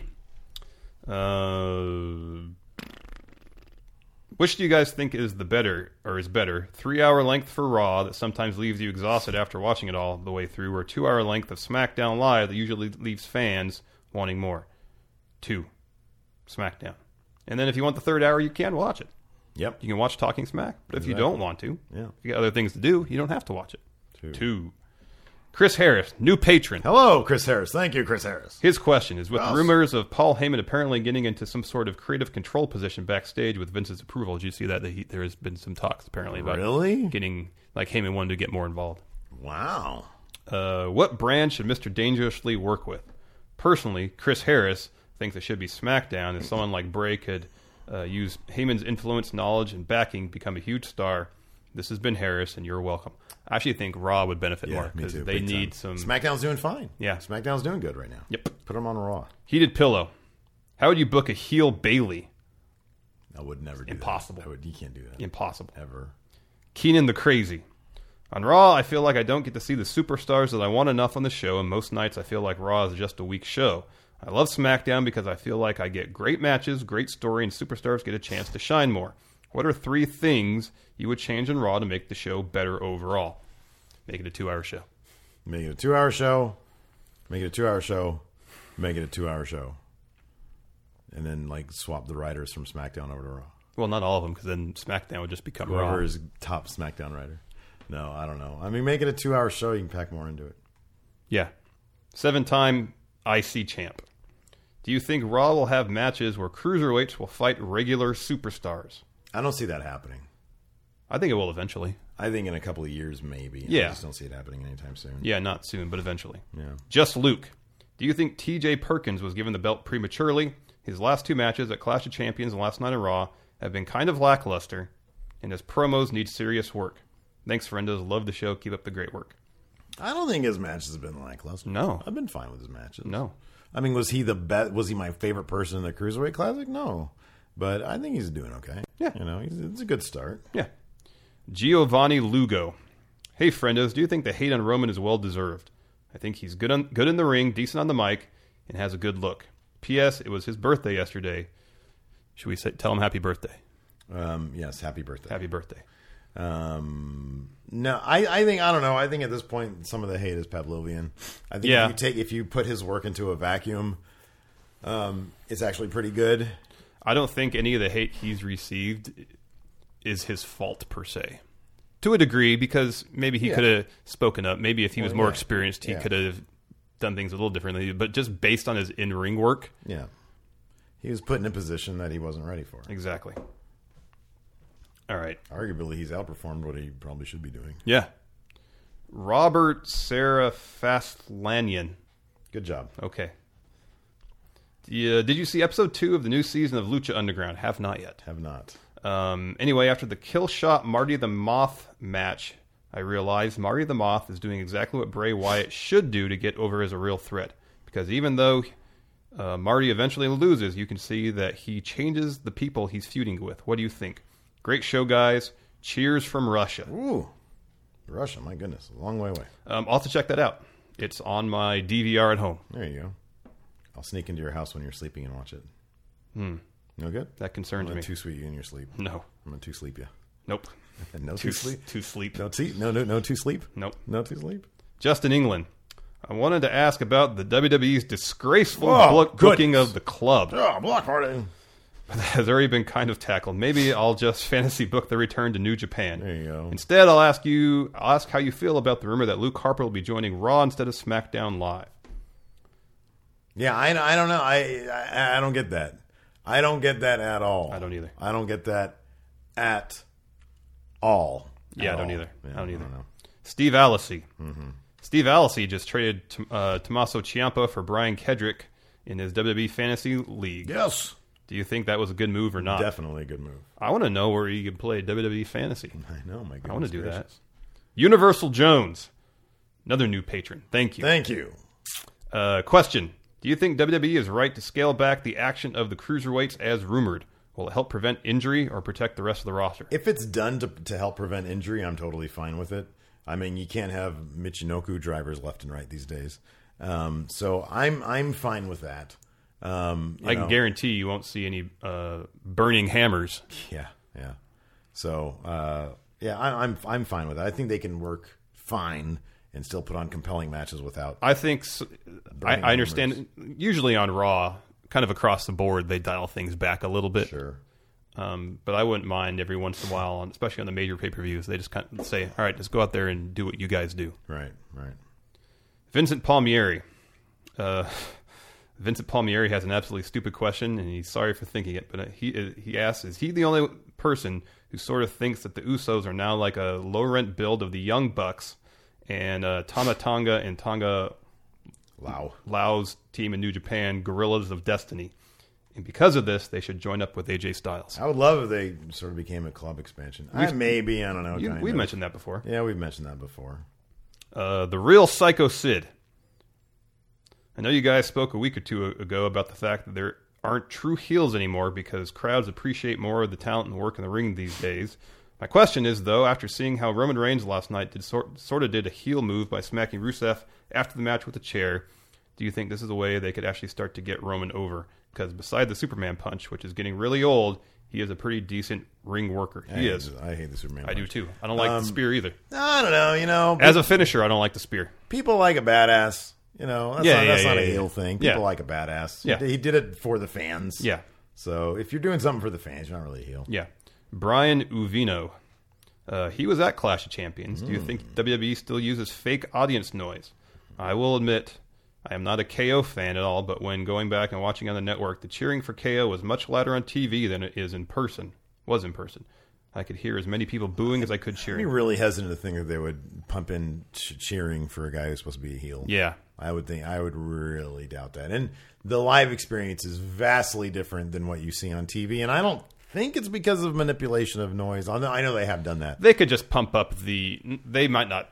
Which do you guys think is better? 3-hour length for Raw that sometimes leaves you exhausted after watching it all the way through, or 2-hour length of SmackDown Live that usually leaves fans wanting more? 2. SmackDown. And then if you want the 3rd hour, you can watch it.
Yep.
You can watch Talking Smack. But if you don't want to, if you got other things to do, you don't have to watch it. 2. Chris Harris, new patron.
Hello, Chris Harris. Thank you, Chris Harris.
His question is, with rumors of Paul Heyman apparently getting into some sort of creative control position backstage with Vince's approval, did you see that there has been some talks apparently about getting, like Heyman wanted to get more involved?
Wow.
What brand should Mr. Dangerously work with? Personally, Chris Harris thinks it should be SmackDown, as someone like Bray could use Heyman's influence, knowledge, and backing, become a huge star. This has been Harris, and you're welcome. I actually think Raw would benefit more because they need some.
SmackDown's doing fine.
Yeah,
SmackDown's doing good right now.
Yep.
Put them on Raw.
Heated Pillow. How would you book a heel Bayley?
I would never do
Impossible.
that. You can't do that.
Impossible.
Ever.
Keenan the Crazy. On Raw, I feel like I don't get to see the superstars that I want enough on the show, and most nights I feel like Raw is just a weak show. I love SmackDown because I feel like I get great matches, great story, and superstars get a chance to shine more. What are 3 things you would change in Raw to make the show better overall? Make it a 2-hour show.
Make it a 2-hour show. Make it a 2-hour show. Make it a 2-hour show. And then, swap the writers from SmackDown over to Raw.
Well, not all of them, because then SmackDown would just become Raw.
Whoever is top SmackDown writer. No, I don't know. I mean, make it a 2-hour show. You can pack more into it.
Yeah. 7-time IC champ. Do you think Raw will have matches where cruiserweights will fight regular superstars?
I don't see that happening.
I think it will eventually.
I think in a couple of years, maybe.
Yeah.
I just don't see it happening anytime soon.
Yeah, not soon, but eventually.
Yeah.
Just Luke. Do you think TJ Perkins was given the belt prematurely? His last 2 matches at Clash of Champions and last night on Raw have been kind of lackluster, and his promos need serious work. Thanks, friendos. Love the show. Keep up the great work.
I don't think his matches have been lackluster.
No.
I've been fine with his matches.
No.
I mean, was he the best? Was he my favorite person in the Cruiserweight Classic? No. But I think he's doing okay.
Yeah.
It's a good start.
Yeah. Giovanni Lugo. Hey, friendos, do you think the hate on Roman is well-deserved? I think he's good in the ring, decent on the mic, and has a good look. P.S. It was his birthday yesterday. Should we tell him happy birthday?
Yes, happy birthday.
Happy birthday.
No, I think, I don't know. I think at this point, some of the hate is Pavlovian. I think if you put his work into a vacuum, it's actually pretty good.
I don't think any of the hate he's received is his fault per se. To a degree, because maybe he could have spoken up. Maybe if he was more experienced, he could have done things a little differently. But just based on his in-ring work.
Yeah. He was put in a position that he wasn't ready for.
Exactly. All right.
Arguably, he's outperformed what he probably should be doing.
Yeah. Robert Sarafaslanian.
Good job.
Okay. Did you see episode 2 of the new season of Lucha Underground? Have not yet.
Have not.
Anyway, after the Killshot Marty the Moth match, I realized Marty the Moth is doing exactly what Bray Wyatt should do to get over as a real threat. Because even though Marty eventually loses, you can see that he changes the people he's feuding with. What do you think? Great show, guys. Cheers from Russia.
Ooh. Russia, my goodness. A long way away.
I'll have to check that out. It's on my DVR at home.
There you go. I'll sneak into your house when you're sleeping and watch it. No good?
That concerns me.
I'm too sweet you in your sleep.
No.
I'm going to too sleep you.
Nope.
No too sleep?
Too sleep.
No too sleep?
Nope.
No too sleep?
Justin England. I wanted to ask about the WWE's disgraceful booking of the club.
Oh, block party.
That has already been kind of tackled. Maybe I'll just fantasy book the return to New Japan.
There you go.
Instead, I'll ask how you feel about the rumor that Luke Harper will be joining Raw instead of SmackDown Live.
Yeah, I don't know. I don't get that. I don't get that at all.
I don't either.
I don't get that at all.
Yeah, I don't either.
Yeah,
I don't either.
know.
Steve Alessi. Mm-hmm. Steve Alessi just traded Tommaso Ciampa for Brian Kedrick in his WWE Fantasy League.
Yes.
Do you think that was a good move or not?
Definitely a good move.
I want to know where you can play WWE Fantasy.
I know, my goodness.
I want to do
gracious.
that. Universal Jones, another new patron. Thank you.
Thank you.
Question. Do you think WWE is right to scale back the action of the cruiserweights as rumored? Will it help prevent injury or protect the rest of the roster?
If it's done to help prevent injury, I'm totally fine with it. I mean, you can't have Michinoku drivers left and right these days. So I'm fine with that.
I can guarantee you won't see any burning hammers.
Yeah. So I'm fine with it. I think they can work fine and still put on compelling matches without.
I think I understand. Usually on Raw, kind of across the board, they dial things back a little bit.
Sure.
But I wouldn't mind every once in a while, especially on the major pay-per-views. They just kind of say, "All right, just go out there and do what you guys do."
Right.
Vincent Palmieri. Vincent Palmieri has an absolutely stupid question, and he's sorry for thinking it. But he asks, "Is he the only person who sort of thinks that the Usos are now like a low-rent build of the Young Bucks and Tama Tonga and Tonga Lau's team in New Japan, Gorillas of Destiny? And because of this, they should join up with AJ Styles."
I would love if they sort of became a club expansion. I don't know.
We mentioned that before.
Yeah, we've mentioned that before.
The Real Psycho Sid. I know you guys spoke a week or two ago about the fact that there aren't true heels anymore because crowds appreciate more of the talent and work in the ring these days. My question is, though, after seeing how Roman Reigns last night sort of did a heel move by smacking Rusev after the match with a chair, do you think this is a way they could actually start to get Roman over? Because beside the Superman punch, which is getting really old, he is a pretty decent ring worker. He is.
I hate the Superman
punch.
I
do, too. I don't like the spear either.
I don't know.
As a finisher, I don't like the spear.
People like a badass. That's not a heel thing. People like a badass.
Yeah.
He did it for the fans.
Yeah.
So if you're doing something for the fans, you're not really a heel.
Yeah. Brian Uvino. He was at Clash of Champions. Do you think WWE still uses fake audience noise? I will admit, I am not a KO fan at all, but when going back and watching on the network, the cheering for KO was much louder on TV than it is in person. I could hear as many people booing as I could cheering.
I'd be really hesitant to think that they would pump in cheering for a guy who's supposed to be a heel.
Yeah.
I would really doubt that. And the live experience is vastly different than what you see on TV, and I don't think it's because of manipulation of noise. I know they have done that.
They could just pump up they might not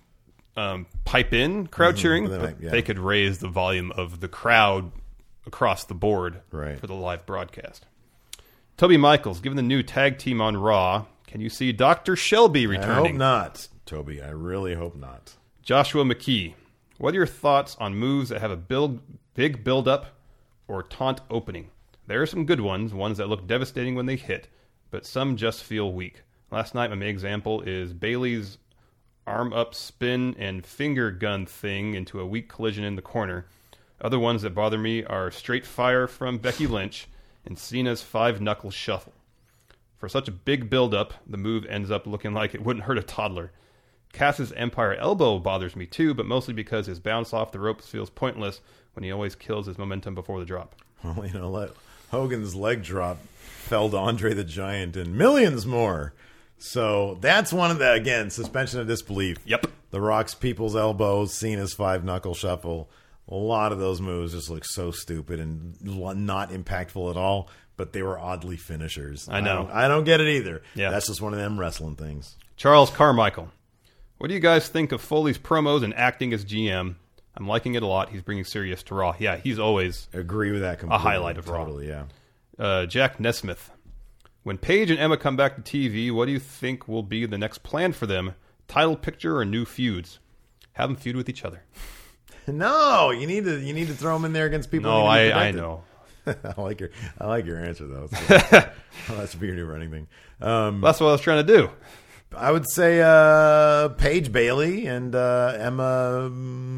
pipe in crowd cheering, but they could raise the volume of the crowd across the board for the live broadcast. Toby Michaels, given the new tag team on Raw, can you see Dr. Shelby returning?
I hope not, Toby. I really hope not.
Joshua McKee, what are your thoughts on moves that have a big build-up or taunt opening? There are some good ones that look devastating when they hit, but some just feel weak. Last night, my main example is Bayley's arm-up spin and finger gun thing into a weak collision in the corner. Other ones that bother me are straight fire from Becky Lynch and Cena's 5-knuckle shuffle. For such a big build-up, the move ends up looking like it wouldn't hurt a toddler. Cass's Empire Elbow bothers me too, but mostly because his bounce off the ropes feels pointless when he always kills his momentum before the drop.
Well, Hogan's leg drop felled Andre the Giant and millions more. So that's one of the, again, suspension of disbelief.
Yep.
The Rock's People's Elbows, Cena's 5-knuckle shuffle. A lot of those moves just look so stupid and not impactful at all, but they were oddly finishers.
I know.
I don't get it either.
Yeah.
That's just one of them wrestling things.
Charles Carmichael. What do you guys think of Foley's promos and acting as GM? I'm liking it a lot. He's bringing serious to Raw. Yeah, he's always
agree with that completely.
A highlight of Raw.
Totally, yeah.
Jack Nesmith. When Paige and Emma come back to TV, what do you think will be the next plan for them? Title picture or new feuds? Have them feud with each other.
No, you need to throw them in there against people.
No, I know.
I like your answer though. That should be your new running thing.
That's what I was trying to do.
I would say Paige Bayley and Emma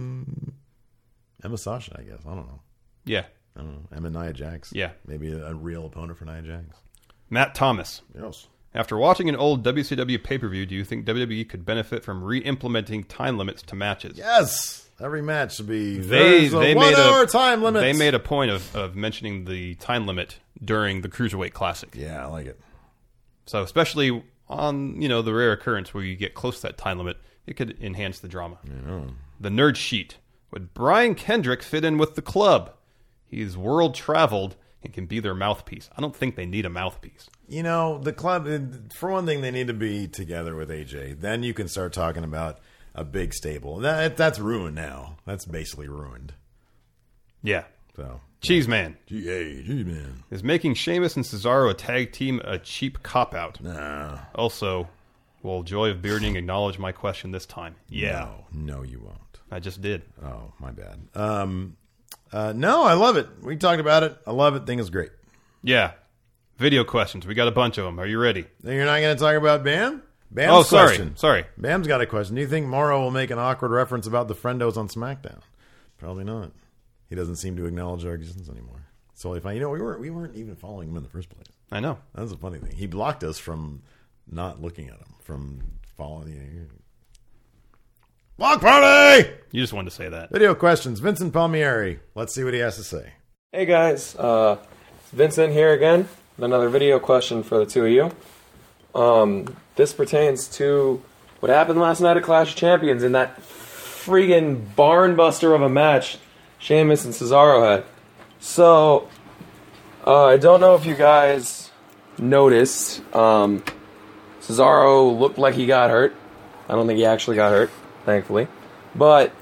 Sasha. I guess I don't know.
Yeah,
I don't know. Emma Nia Jax.
Yeah,
maybe a real opponent for Nia Jax.
Matt Thomas.
Yes.
After watching an old WCW pay-per-view, do you think WWE could benefit from re-implementing time limits to matches?
Yes. Every match should be
they made
1 hour time limit.
They made a point of mentioning the time limit during the Cruiserweight Classic.
Yeah, I like it.
So especially on the rare occurrence where you get close to that time limit, it could enhance the drama.
Yeah.
The Nerd Sheet. Would Brian Kendrick fit in with the club? He's world-traveled. and can be their mouthpiece. I don't think they need a mouthpiece.
You know, the club, for one thing, they need to be together with AJ. Then you can start talking about a big stable. That's ruined now. That's basically ruined.
Yeah.
So
Cheese Man.
Cheese Man.
Is making Sheamus and Cesaro a tag team a cheap cop-out?
Nah.
Also, will Joy of Bearding acknowledge my question this time? Yeah.
No, you won't.
I just did.
Oh, my bad. No, I love it. We talked about it. I love it. Thing is great.
Yeah. Video questions. We got a bunch of them. Are you ready?
You're not going to talk about Bam? Bam's question.
Sorry.
Bam's got a question. Do you think Morrow will make an awkward reference about the friendos on SmackDown? Probably not. He doesn't seem to acknowledge our existence anymore. It's totally fine. You know, we weren't even following him in the first place.
I know.
That's a funny thing. He blocked us from not looking at him, from following. Block party!
You just wanted to say that.
Video questions. Vincent Palmieri. Let's see what he has to say.
Hey guys, Vincent here again with another video question for the two of you. This pertains to what happened last night at Clash of Champions in that friggin' barnbuster of a match Sheamus and Cesaro had. So, I don't know if you guys noticed, Cesaro looked like he got hurt. I don't think he actually got hurt, thankfully. But,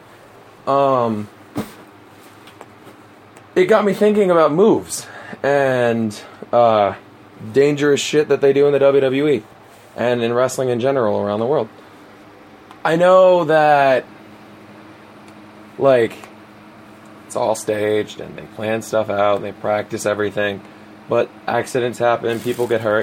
it got me thinking about moves and dangerous shit that they do in the WWE and in wrestling in general around the world. I know that, like, it's all staged and they plan stuff out and they practice everything, but accidents happen, people get hurt.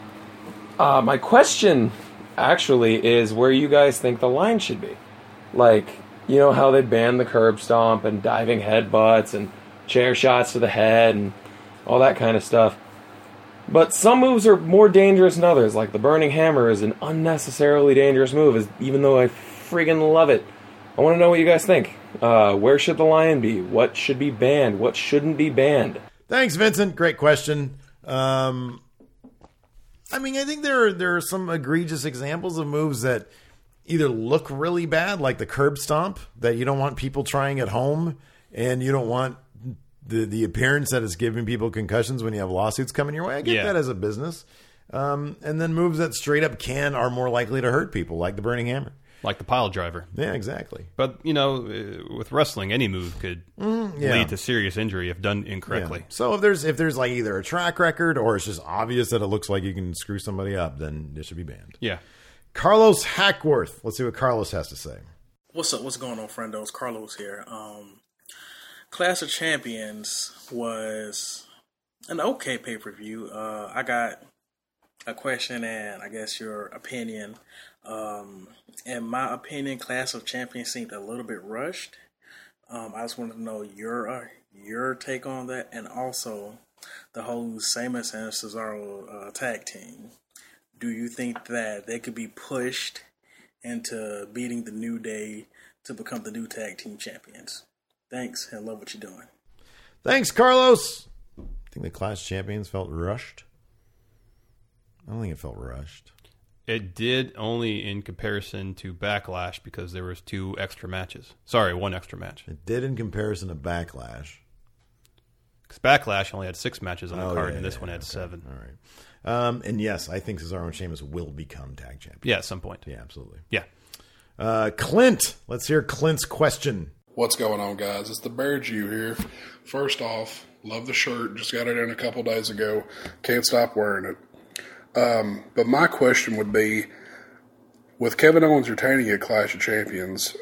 My question actually is where you guys think the line should be. Like, you know how they banned the curb stomp and diving headbutts and chair shots to the head and all that kind of stuff. But some moves are more dangerous than others, like the Burning Hammer is an unnecessarily dangerous move, even though I friggin' love it. I want to know what you guys think. Where should the line be? What should be banned? What shouldn't be banned?
Thanks, Vincent. Great question. I mean, I think there are some egregious examples of moves that either look really bad, like the curb stomp, that you don't want people trying at home, and you don't want the appearance that it's giving people concussions when you have lawsuits coming your way. I get that as a business. And then moves that straight up are more likely to hurt people, like the Burning Hammer.
Like the pile driver.
Yeah, exactly.
But, you know, with wrestling, any move could lead to serious injury if done incorrectly.
Yeah. So if there's like either a track record or it's just obvious that it looks like you can screw somebody up, then it should be banned.
Yeah.
Carlos Hackworth. Let's see what Carlos has to say.
What's up? What's going on, friendos? Carlos here. Clash of Champions was an okay pay-per-view. I got a question and I guess your opinion. In my opinion, Clash of Champions seemed a little bit rushed. I just wanted to know your take on that, and also the whole Sheamus and Cesaro tag team. Do you think that they could be pushed into beating the New Day to become the new tag team champions? Thanks, and love what you're doing.
Thanks, Carlos. I think the Clash Champions felt rushed. I don't think it felt rushed.
It did, only in comparison to Backlash, because there was 2 extra matches. Sorry, 1 extra match.
It did in comparison to Backlash.
Because Backlash only had 6 matches on the card, and this one had 7.
All right. And yes, I think Cesaro and Sheamus will become tag champions.
Yeah, at some point.
Yeah, absolutely.
Yeah.
Clint. Let's hear Clint's question.
What's going on, guys? It's the Bear Jew here. First off, love the shirt. Just got it in a couple days ago. Can't stop wearing it. But my question would be, with Kevin Owens retaining at Clash of Champions,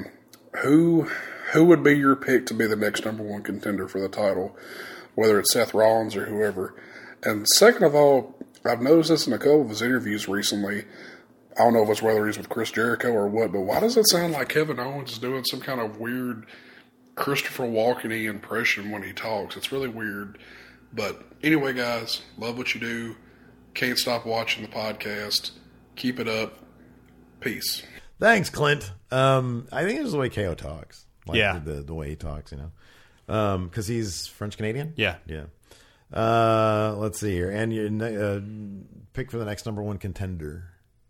who would be your pick to be the next number 1 contender for the title, whether it's Seth Rollins or whoever? And second of all, I've noticed this in a couple of his interviews recently. I don't know if it's whether he's with Chris Jericho or what, but why does it sound like Kevin Owens is doing some kind of weird Christopher Walken-y impression when he talks? It's really weird. But anyway, guys, love what you do. Can't stop watching the podcast. Keep it up. Peace.
Thanks, Clint. I think it's the way KO talks. Like
yeah.
The way he talks, you know. Because he's French-Canadian?
Yeah.
Yeah. Let's see here. And your pick for the next number 1 contender.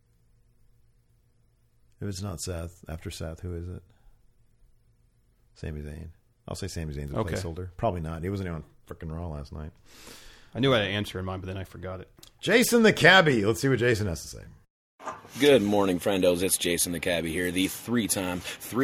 If it's not Seth, after Seth, who is it? Sami Zayn. I'll say Sami Zayn's a placeholder. Probably not. He wasn't on freaking Raw last night.
I knew I had an answer in mind, but then I forgot it.
Jason the Cabbie. Let's see what Jason has to say.
Good morning, friendos. It's Jason the Cabbie here, the three-time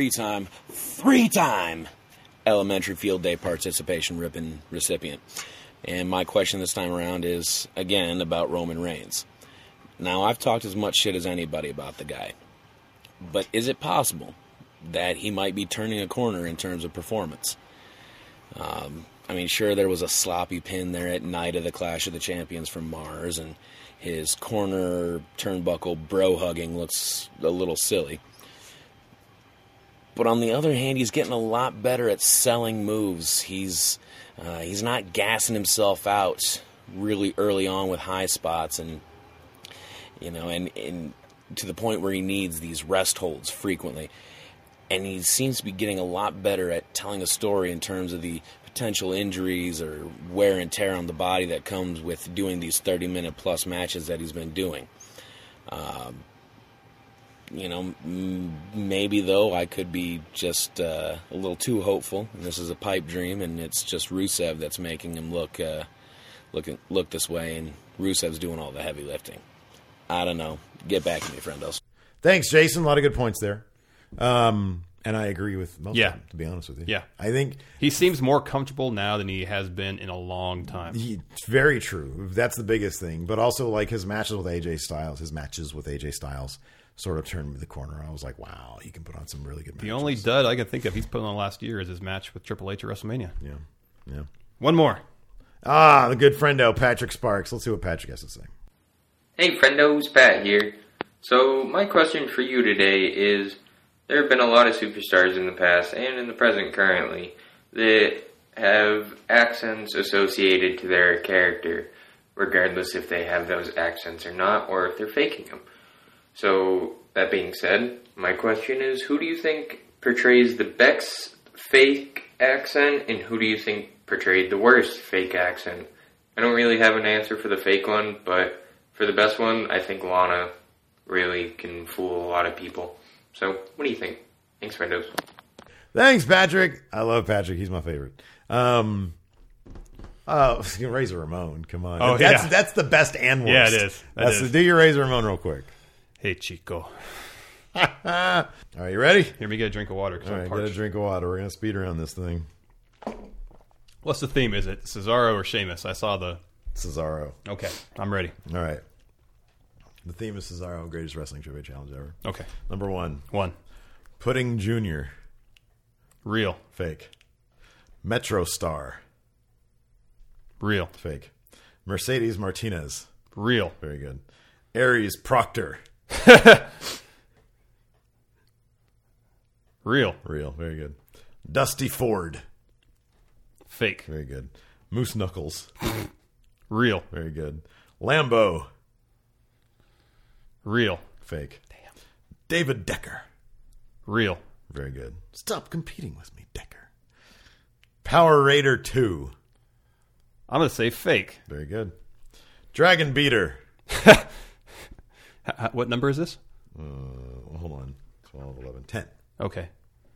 Elementary Field Day Participation Ribbon recipient. And my question this time around is, again, about Roman Reigns. Now, I've talked as much shit as anybody about the guy. But is it possible that he might be turning a corner in terms of performance? I mean, sure, there was a sloppy pin there at Night of the Clash of the Champions from Mars, and his corner turnbuckle bro-hugging looks a little silly. But on the other hand, he's getting a lot better at selling moves. He's not gassing himself out really early on with high spots, and and to the point where he needs these rest holds frequently. And he seems to be getting a lot better at telling a story in terms of the potential injuries or wear and tear on the body that comes with doing these 30-minute plus matches that he's been doing. Maybe, though, I could be just a little too hopeful, and this is a pipe dream, and it's just Rusev that's making him look this way, and Rusev's doing all the heavy lifting. I don't know. Get back to me, friendos.
Thanks, Jason. A lot of good points there. And I agree with most of them, to be honest with you.
Yeah.
I think
he seems more comfortable now than he has been in a long time.
It's very true. That's the biggest thing. But also, like, his matches with AJ Styles sort of turned me the corner. I was like, wow, he can put on some really good matches.
The only dud I can think of he's put on last year is his match with Triple H at WrestleMania.
Yeah.
One more.
The good friendo, Patrick Sparks. Let's see what Patrick has to say.
Hey, friendos, Pat here. So, my question for you today is, there have been a lot of superstars in the past and in the present currently that have accents associated to their character, regardless if they have those accents or not, or if they're faking them. So, that being said, my question is, who do you think portrays the best fake accent, and who do you think portrayed the worst fake accent? I don't really have an answer for the fake one, but for the best one, I think Lana really can fool a lot of people. So, what do you think? Thanks, friendos.
Thanks, Patrick. I love Patrick. He's my favorite. Razor Ramon. Come on.
Oh,
that's the best and worst.
Yeah, it is.
Do your Razor Ramon real quick.
Hey, Chico.
All right, you ready?
Here, me get a drink of water.
All right, get a drink of water. We're going to speed around this thing.
What's the theme? Is it Cesaro or Sheamus? I saw the...
Cesaro.
Okay, I'm ready.
All right. The theme is Cesaro, greatest wrestling trivia challenge ever.
Okay.
Number 1.
Pudding
Jr.
Real.
Fake. Metro Star.
Real.
Fake. Mercedes Martinez.
Real.
Very good. Aries Proctor.
Real.
Very good. Dusty Ford.
Fake.
Very good. Moose Knuckles.
Real.
Very good. Lambo.
Real.
Fake. Damn. David Decker.
Real.
Very good. Stop competing with me, Decker. Power Raider 2.
I'm going to say fake.
Very good. Dragon Beater.
What number is this?
Hold on. 12, 11, 10.
Okay.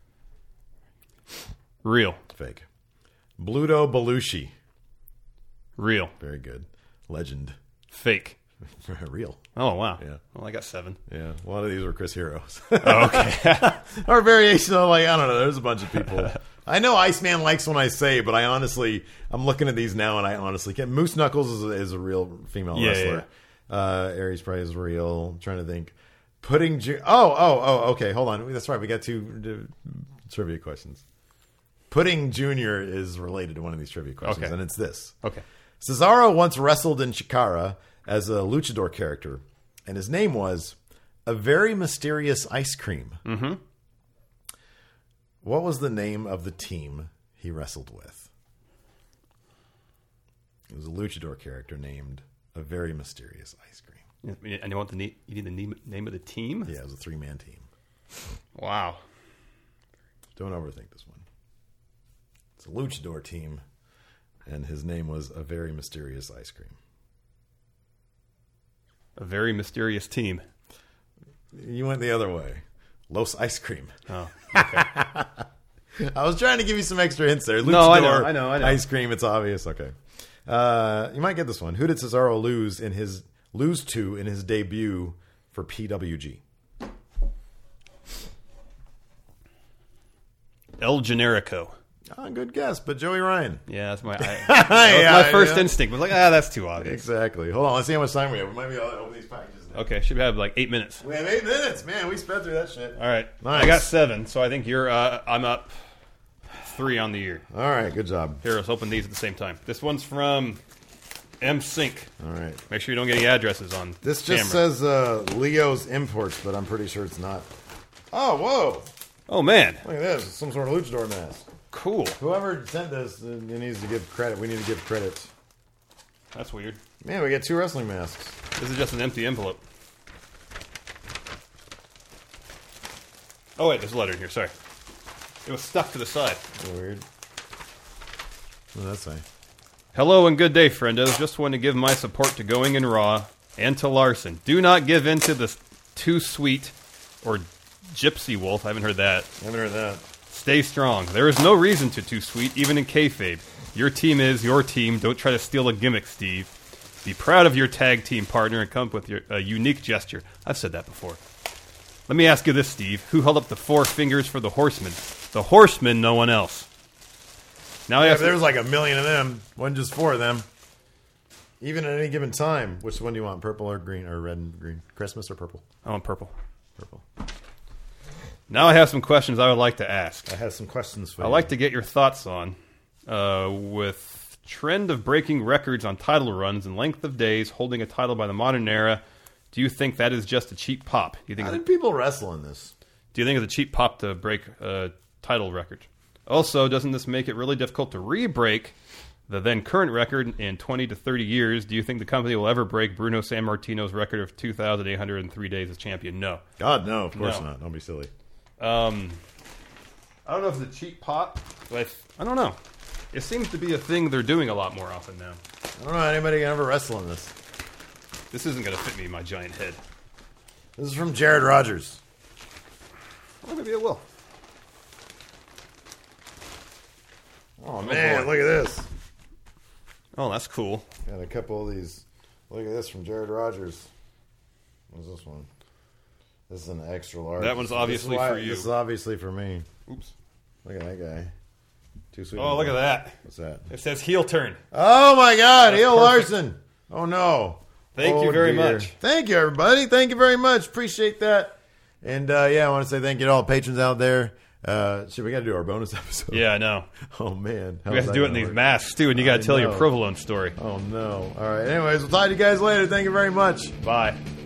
Real.
Fake. Bluto Belushi.
Real.
Very good. Legend.
Fake.
Real.
Oh, wow.
Yeah.
Well, I got 7.
Yeah. A lot of these were Chris Heroes.
Oh, okay.
Or variation of, like, I don't know. There's a bunch of people. I know Iceman likes when I say, but I'm looking at these now, and I honestly can't. Moose Knuckles is a real female wrestler. Yeah. Aries probably is real. I'm trying to think. Okay. Hold on. That's right. We got 2 trivia questions. Pudding Jr. is related to one of these trivia questions, and it's this.
Okay.
Cesaro once wrestled in Chikara as a luchador character, and his name was A Very Mysterious Ice Cream.
Mm-hmm.
What was the name of the team he wrestled with? It was a luchador character named A Very Mysterious Ice Cream.
And you need the name of the team?
Yeah, it was a 3-man team.
Wow.
Don't overthink this one. It's a luchador team, and his name was A Very Mysterious Ice Cream.
A very mysterious team.
You went the other way. Los Ice Cream.
Oh, okay.
I was trying to give you some extra hints there.
No, I know.
Ice cream, it's obvious. Okay. You might get this one. Who did Cesaro lose to in his debut for PWG?
El Generico.
Oh, good guess, but Joey Ryan.
Yeah, that's my first instinct. I was like, that's too obvious.
Exactly. Hold on, let's see how much time we have. We might be able to open these packages now.
Okay, should have like 8 minutes.
We have 8 minutes, man. We sped through that shit.
All right,
nice.
I got 7, so I think I'm up 3 on the year.
All right, good job.
Here, let's open these at the same time. This one's from M Sync.
All right.
Make sure you don't get any addresses on
this. Just says Leo's Imports, but I'm pretty sure it's not. Oh, whoa.
Oh, man.
Look at this. It's some sort of luchador mask.
Cool.
Whoever sent this needs to give credit. We need to give credit.
That's weird.
Man, we get 2 wrestling masks.
This is just an empty envelope. Oh, wait, there's a letter in here. Sorry. It was stuck to the side.
Weird. What does that say?
Hello and good day, friendos. Just want to give my support to Going in Raw and to Larson. Do not give in to the Too Sweet or Gypsy Wolf. I haven't heard that. Stay strong. There is no reason to Too Sweet, even in kayfabe. Your team is your team. Don't try to steal a gimmick, Steve. Be proud of your tag team partner and come up with a unique gesture. I've said that before. Let me ask you this, Steve. Who held up the 4 fingers for the Horsemen? The Horsemen, no one else. Now
there's like 1 million of them. Wasn't just 4 of them. Even at any given time. Which one do you want? Purple or green or red and green? Christmas or purple?
I want purple.
Purple.
Now I have some questions I would like to ask.
I have some questions for you.
I'd like to get your thoughts on with trend of breaking records on title runs and length of days holding a title by the modern era. Do you think that is just a cheap pop?
How did people wrestle in this?
Do you think it's a cheap pop to break a title record? Also, doesn't this make it really difficult to re-break the then current record in 20 to 30 years? Do you think the company will ever break Bruno Sammartino's record of 2,803 days as champion? No.
God, no. Of course not. Don't be silly.
I don't know if it's a cheap pop, but I don't know. It seems to be a thing they're doing a lot more often now.
I don't know how anybody can ever wrestle in this.
This isn't going to fit me in my giant head.
This is from Jared Rogers.
Well, maybe it will.
Oh, man, look at this.
Oh, that's cool.
Got a couple of these. Look at this from Jared Rogers. What's this one? This is an extra large.
That one's obviously for you.
This is obviously for me.
Oops.
Look at that guy. Too sweet.
Oh, look at that.
What's that?
It says heel turn.
Oh, my God. Heel Larson. Oh, no.
Thank you very much.
Thank you, everybody. Thank you very much. Appreciate that. And, I want to say thank you to all the patrons out there. Shit, we got to do our bonus episode.
Yeah, I know.
Oh, man.
We have to do it in these masks, too, and you got to tell your provolone story.
Oh, no. All right. Anyways, we'll talk to you guys later. Thank you very much.
Bye.